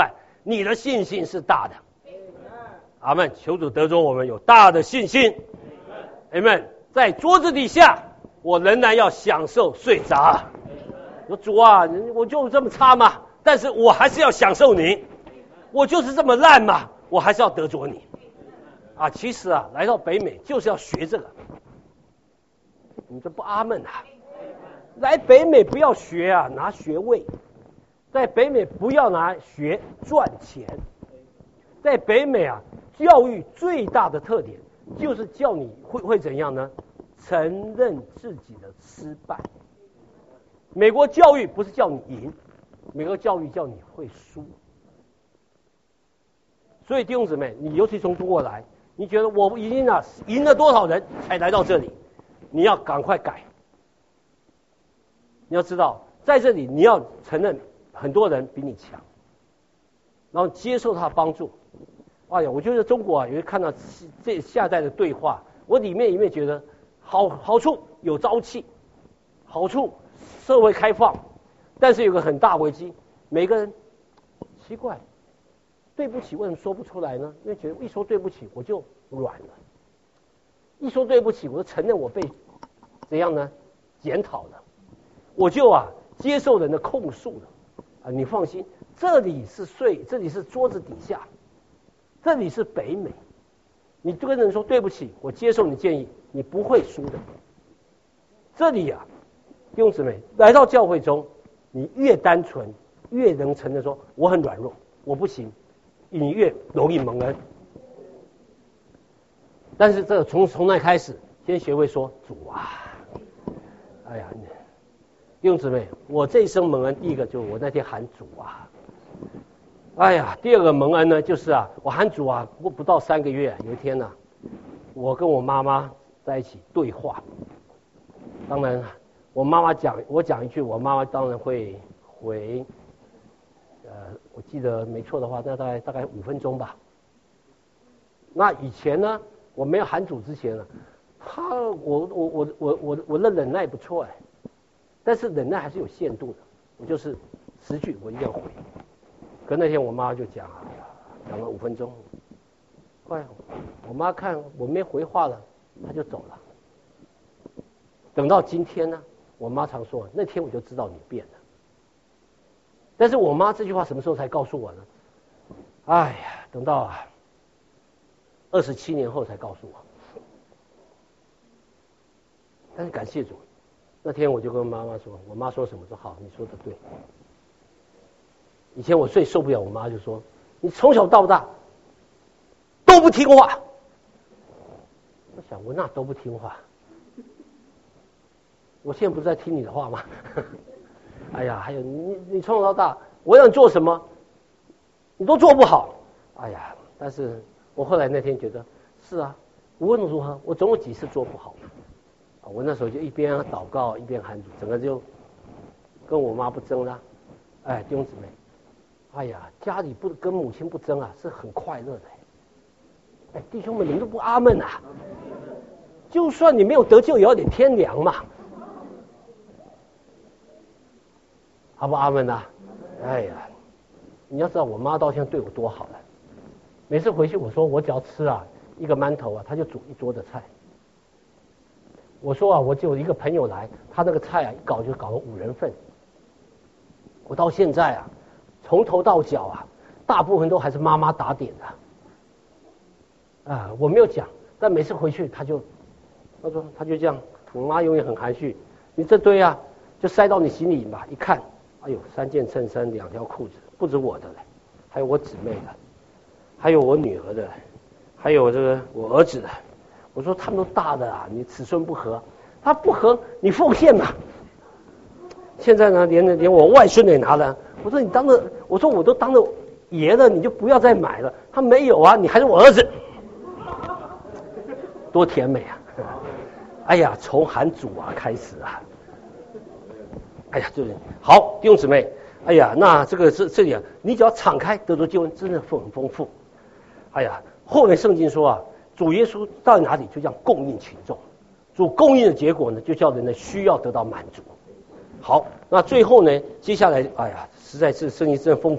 你的信心是大的。阿们，求主得着我们有大的信心。阿们，在桌子底下，我仍然要享受睡着。我说主啊，我就这么差吗？但是我还是要享受你。我就是这么烂嘛，我还是要得着你。啊，其实啊，来到北美就是要学这个。你这不阿们啊？来北美不要学啊，拿学位。在北美不要拿学赚钱。在北美啊，教育最大的特点就是叫你会会怎样呢？承认自己的失败。美国教育不是叫你赢，美国教育叫你会输。所以弟兄姊妹，你尤其从中国来，你觉得我已经啊赢了多少人才来到这里？你要赶快改。你要知道，在这里你要承认很多人比你强，然后接受他的帮助。哎呀，我觉得中国啊，有看到这下代的对话，我里面里面觉得好好处有朝气，好处社会开放，但是有个很大危机，每个人奇怪，对不起为什么说不出来呢？因为觉得一说对不起我就软了，一说对不起我就承认我被怎样呢检讨了，我就啊接受人的控诉了啊！你放心，这里是睡，这里是桌子底下，这里是北美，你跟人说对不起，我接受你建议，你不会输的。这里啊，弟兄姊妹来到教会中，你越单纯，越能承认说我很软弱，我不行，你越容易蒙恩。但是这从从那开始，先学会说主啊，哎呀，弟兄姊妹，我这一生蒙恩，第一个就是我那天喊主啊，哎呀，第二个蒙恩呢，就是啊，我喊主啊，不不到三个月，有一天呢、啊，我跟我妈妈在一起对话，当然我妈妈讲，我讲一句，我妈妈当然会回，呃，我记得没错的话，那大概大概五分钟吧。那以前呢，我没有喊主之前呢，他我我我我我我的忍耐不错哎，但是忍耐还是有限度的，我就是十句我一定要回。可那天我妈就讲啊，讲了五分钟，快，我妈看我没回话了，她就走了。等到今天呢，我妈常说，那天我就知道你变了。但是我妈这句话什么时候才告诉我呢？哎呀，等到啊二十七年后才告诉我。但是感谢主，那天我就跟妈妈说，我妈说什么说好，你说的对。以前我最受不了，我妈就说你从小到大都不听话。我想我那都不听话，我现在不是在听你的话吗？哎呀，还有你你从小到大我让你做什么你都做不好。哎呀，但是我后来那天觉得是啊，无论如何我总有几次做不好。我那时候就一边祷告一边喊主，整个就跟我妈不争了。哎，弟兄姊妹，哎呀，家里不跟母亲不争啊，是很快乐的。哎，弟兄们，你们都不阿们啊？就算你没有得救，也要点天良嘛，好不阿们啊？哎呀，你要知道我妈到现在对我多好了，每次回去我说我只要吃啊一个馒头啊，她就煮一桌的菜。我说啊，我就有一个朋友来，他那个菜啊一搞就搞了五人份。我到现在啊，从头到脚啊，大部分都还是妈妈打点的。啊，我没有讲，但每次回去他就，他说他就这样，我妈永远很含蓄，你这堆啊就塞到你行李吧。一看，哎呦，三件衬衫，两条裤子，不止我的嘞，还有我姊妹的，还有我女儿的，还有这个我儿子的。我说他们都大的啊，你尺寸不合，他不合你奉献嘛。现在呢，连连我外孙也拿了。我说你当着，我说我都当着爷了，你就不要再买了。他没有啊，你还是我儿子，多甜美啊！哎呀，从喊主啊开始啊，哎呀，就是好弟兄姊妹，哎呀，那这个这这里啊，你只要敞开得着救恩，真的很丰富。哎呀，后面圣经说啊。主耶稣到哪里就这样供应群众，主供应的结果呢，就叫人的需要得到满足。好，那最后呢，接下来，哎呀，实在是圣经真的丰富。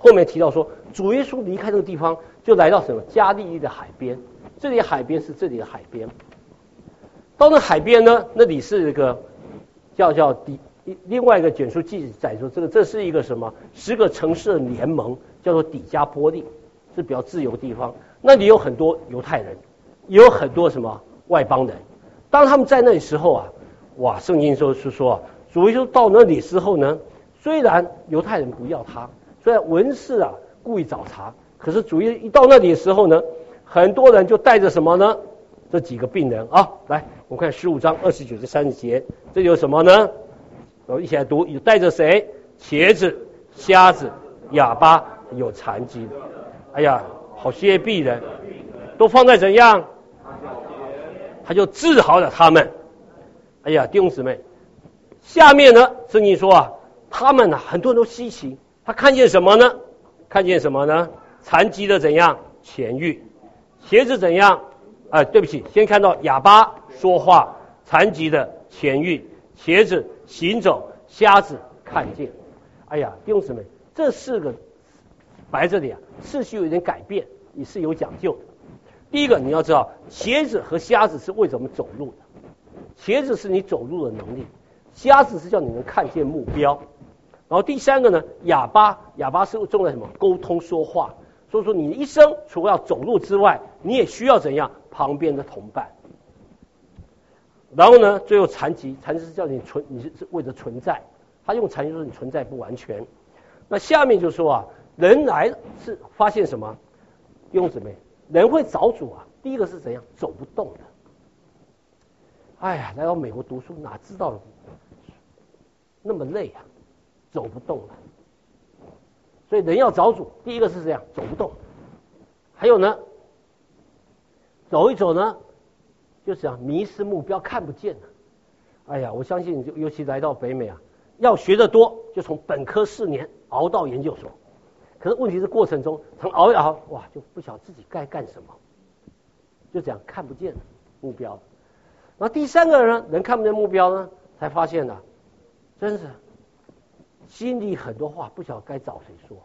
后面提到说，主耶稣离开这个地方，就来到什么加利利的海边。这里的海边是这里的海边。到那海边呢，那里是一个叫叫底，另外一个卷书记载说，这个这是一个什么十个城市的联盟，叫做底加波利，是比较自由的地方。那里有很多犹太人，也有很多什么外邦人。当他们在那里时候啊，哇，圣经说是说，主耶稣到那里之后呢，虽然犹太人不要他，虽然文士啊故意找茬，可是主耶稣一到那里的时候呢，很多人就带着什么呢？这几个病人啊，来，我们看十五章二十九至三十节，这有什么呢？我一起来读，有带着谁？瘸子、瞎子、哑巴，有残疾的。哎呀，好些病人，都放在怎样？他就治好了他们。哎呀，弟兄姊妹，下面呢，圣经说啊，他们啊，很多人都稀奇，他看见什么呢？看见什么呢？残疾的怎样痊愈，瘸子怎样？啊、呃，对不起，先看到哑巴说话，残疾的痊愈，瘸子行走，瞎子看见。哎呀，弟兄姊妹，这四个摆这里啊，次序有点改变，也是有讲究的。第一个，你要知道，瘸子和瞎子是为什么走路的？瘸子是你走路的能力，瞎子是叫你能看见目标。然后第三个呢，哑巴，哑巴是重在什么？沟通说话。所以说，你一生除了要走路之外，你也需要怎样？旁边的同伴。然后呢，最后残疾，残疾是叫你存，你是为了存在。他用残疾说你存在不完全。那下面就说啊，人来是发现什么？弟兄姊妹，人会找主啊。第一个是怎样？走不动的。哎呀，来到美国读书，哪知道那么累啊，走不动了。所以人要找主，第一个是这样，走不动。还有呢，走一走呢，就是讲迷失目标，看不见了。哎呀，我相信，就尤其来到北美啊，要学得多，就从本科四年熬到研究所。可是问题是过程中，从熬一熬，哇，就不晓得自己该干什么，就这样看不见目标。然后第三个人呢，人看不见目标呢，才发现啊，真是心里很多话不晓得该找谁说，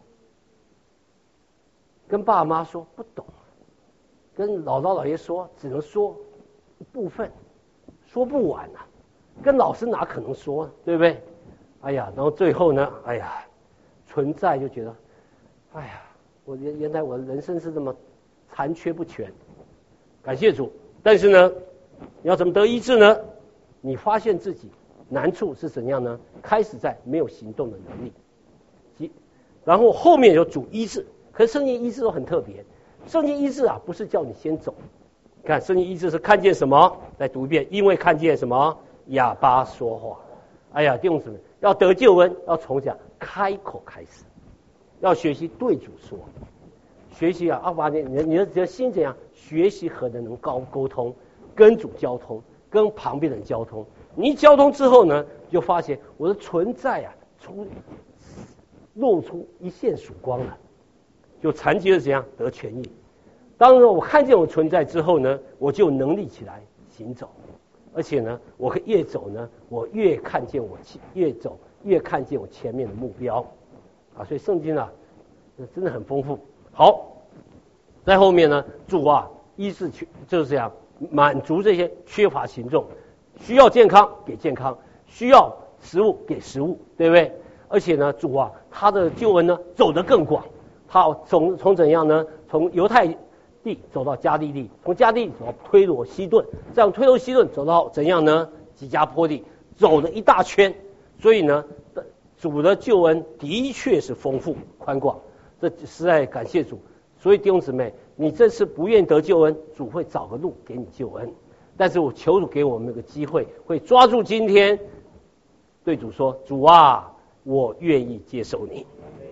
跟爸妈说不懂，跟姥姥姥爷说只能说一部分，说不完啊，跟老师哪可能说呢，对不对？哎呀，然后最后呢，哎呀，存在就觉得，哎呀，我原原来我的人生是这么残缺不全，感谢主。但是呢，你要怎么得医治呢？你发现自己难处是怎样呢？开始在没有行动的能力，然后后面有主医治。可是圣经医治都很特别，圣经医治啊，不是叫你先走。看圣经医治是看见什么？再读一遍，因为看见什么？哑巴说话。哎呀，弟兄姊妹，要得救恩，要从讲开口开始，要学习对主说，学习啊，阿爸，你你你的心怎样？学习和人能高沟通，跟主交通，跟旁边人交通。你一交通之后呢，就发现我的存在啊，出露出一线曙光了。就残疾的怎样得痊愈？当然，我看见我存在之后呢，我就有能力起来行走，而且呢，我越走呢，我越看见我越走越看见我前面的目标啊！所以圣经啊，真的很丰富。好，在后面呢，主啊，医治缺就是这样满足这些缺乏群众，需要健康给健康，需要食物给食物，对不对？而且呢，主啊，他的救恩呢走得更广。他从从怎样呢？从犹太地走到加利利，从加利利走到推罗西顿，再从推罗西顿走到怎样呢？吉加坡利，走了一大圈。所以呢，主的救恩的确是丰富宽广，这实在感谢主。所以弟兄姊妹，你这次不愿得救恩，主会找个路给你救恩。但是我求主给我们一个机会，会抓住今天，对主说：主啊，我愿意接受你。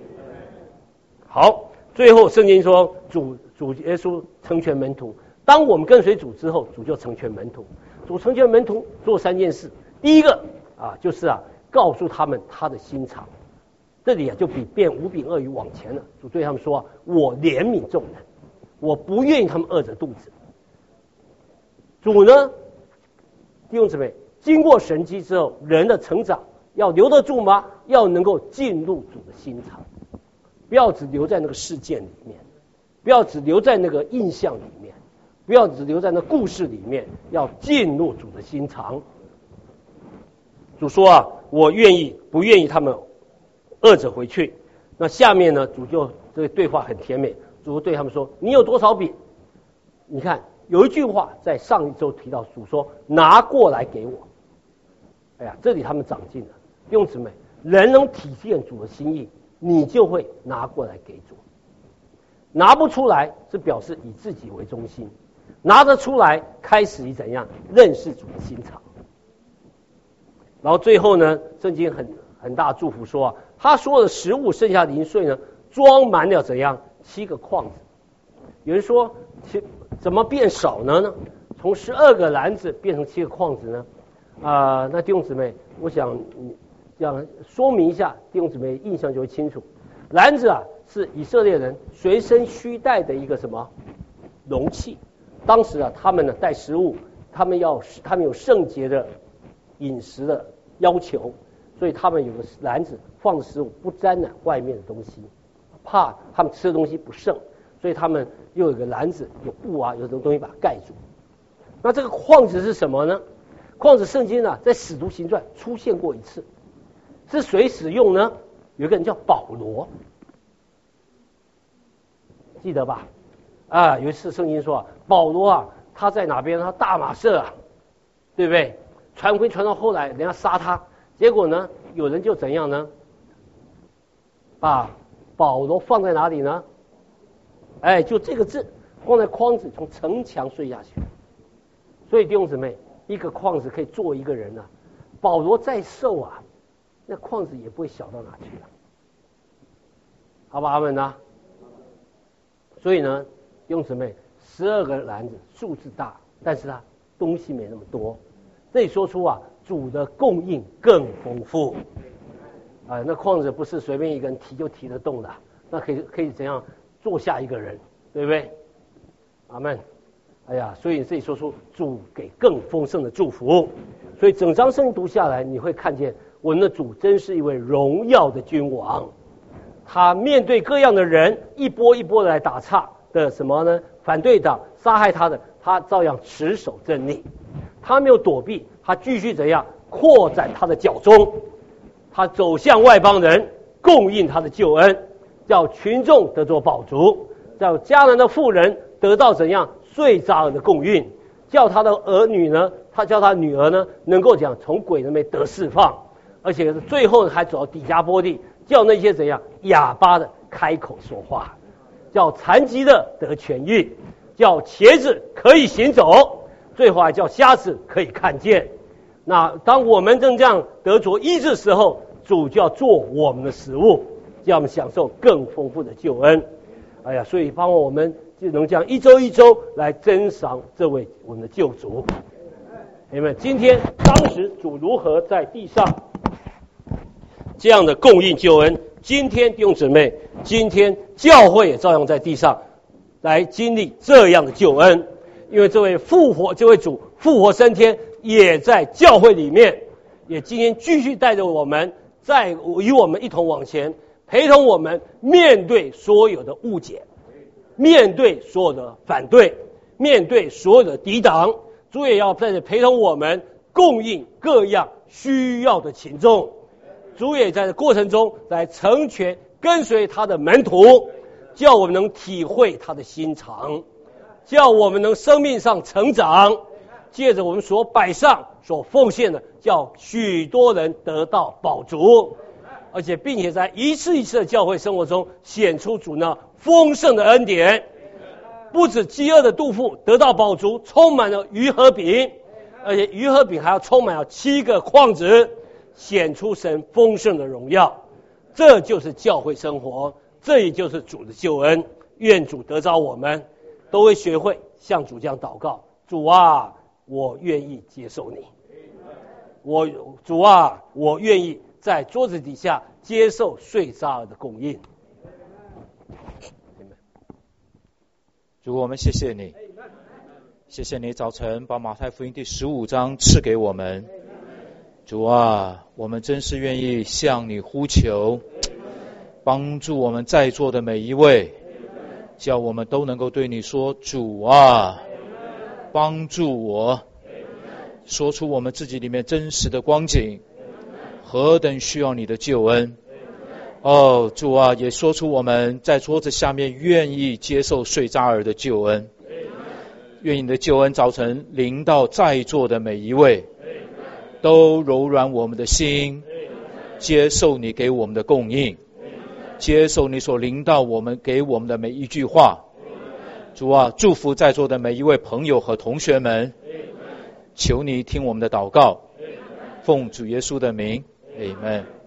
好，最后圣经说主主耶稣成全门徒。当我们跟随主之后，主就成全门徒。主成全门徒做三件事。第一个啊，就是啊，告诉他们他的心肠。这里啊，就比变五饼二鱼往前了。主对他们说、啊：“我怜悯众人，我不愿意他们饿着肚子。”主呢，弟兄姊妹，经过神迹之后，人的成长要留得住吗？要能够进入主的心肠。 不要只留在那个事件里面，不要只留在那个印象里面，不要只留在那故事里面，要进入主的心肠。主说啊，我愿意，不愿意他们饿着回去。那下面呢，主就这个对话很甜美，主对他们说：你有多少饼？你看有一句话在上一周提到，主说拿过来给我。哎呀，这里他们长进了。弟兄姊妹，人能体现主的心意，你就会拿过来给主。拿不出来是表示以自己为中心，拿得出来开始以怎样认识主的心肠。然后最后呢，圣经很很大祝福说啊，他所有的食物剩下零碎呢，装满了怎样七个筐子。有人说，怎么变少了呢？从十二个篮子变成七个筐子呢？啊、呃，那弟兄姊妹，我想这样说明一下，弟兄姊妹印象就会清楚。篮子啊，是以色列人随身携带的一个什么容器。当时啊，他们呢带食物，他们要他们有圣洁的饮食的要求，所以他们有个篮子放食物，不沾染外面的东西，怕他们吃的东西不剩，所以他们又有个篮子，有布啊，有什么东西把它盖住。那这个筐子是什么呢？筐子圣经啊，在使徒行传出现过一次，是谁使用呢？有一个人叫保罗，记得吧？啊，有一次圣经说啊，保罗啊，他在哪边？他大马色啊，对不对？传福音传到后来，人家杀他，结果呢，有人就怎样呢？把保罗放在哪里呢？哎，就这个字放在筐子，从城墙摔下去。所以弟兄姊妹，一个筐子可以坐一个人啊。保罗再瘦啊，那筐子也不会小到哪去了，好吧，阿们啊。所以呢，弟兄姊妹，十二个篮子数字大，但是它东西没那么多。这里说出啊，主的供应更丰富。啊，那筐子不是随便一个人提就提得动的，那可以可以怎样坐下一个人，对不对？阿们。哎呀，所以这里说出主给更丰盛的祝福。所以整章圣经读下来，你会看见我们的主真是一位荣耀的君王。他面对各样的人，一波一波的来打岔的什么呢？反对党杀害他的，他照样持守正义。他没有躲避，他继续怎样扩展他的脚踪。他走向外邦人，供应他的救恩，叫群众得着饱足，叫迦南的妇人得到怎样最大的供应，叫他的儿女呢，他叫他女儿呢，能够讲从鬼那边得释放，而且最后还走到底加波利，叫那些怎样哑巴的开口说话，叫残疾的得痊愈，叫瘸子可以行走，最后还叫瞎子可以看见。那当我们正这样得着医治的时候，主就要做我们的食物，叫我们享受更丰富的救恩。哎呀，所以帮我们就能这样一周一周来珍赏这位我们的救主。你们今天当时主如何在地上这样的供应救恩，今天弟兄姊妹，今天教会也照样在地上来经历这样的救恩。因为这位复活这位主复活升天，也在教会里面，也今天继续带着我们，在与我们一同往前，陪同我们面对所有的误解，面对所有的反对，面对所有的抵挡。主也要在这陪同我们，供应各样需要的群众。主也在这过程中来成全跟随他的门徒，叫我们能体会他的心肠，叫我们能生命上成长，借着我们所摆上所奉献的，叫许多人得到饱足，而且并且在一次一次的教会生活中显出主那丰盛的恩典。不止饥饿的肚腹得到饱足，充满了鱼和饼，而且鱼和饼还要充满了七个筐子，显出神丰盛的荣耀。这就是教会生活，这也就是主的救恩。愿主得着我们都会学会向主这样祷告：主啊，我愿意接受你。我主啊，我愿意在桌子底下接受税沙尔的供应。 主，我们谢谢你，谢谢你早晨把马太福音第十五章赐给我们。主啊，我们真是愿意向你呼求， 帮助我们在座的每一位，叫我们都能够对你说，主啊，帮助我，说出我们自己里面真实的光景，何等需要你的救恩。哦，主啊，也说出我们在桌子下面愿意接受税扎尔的救恩，愿你的救恩早晨临到在座的每一位，都柔软我们的心，接受你给我们的供应，接受你所临到我们给我们的每一句话。主啊，祝福在座的每一位朋友和同学们，求你听我们的祷告，奉主耶稣的名，阿们。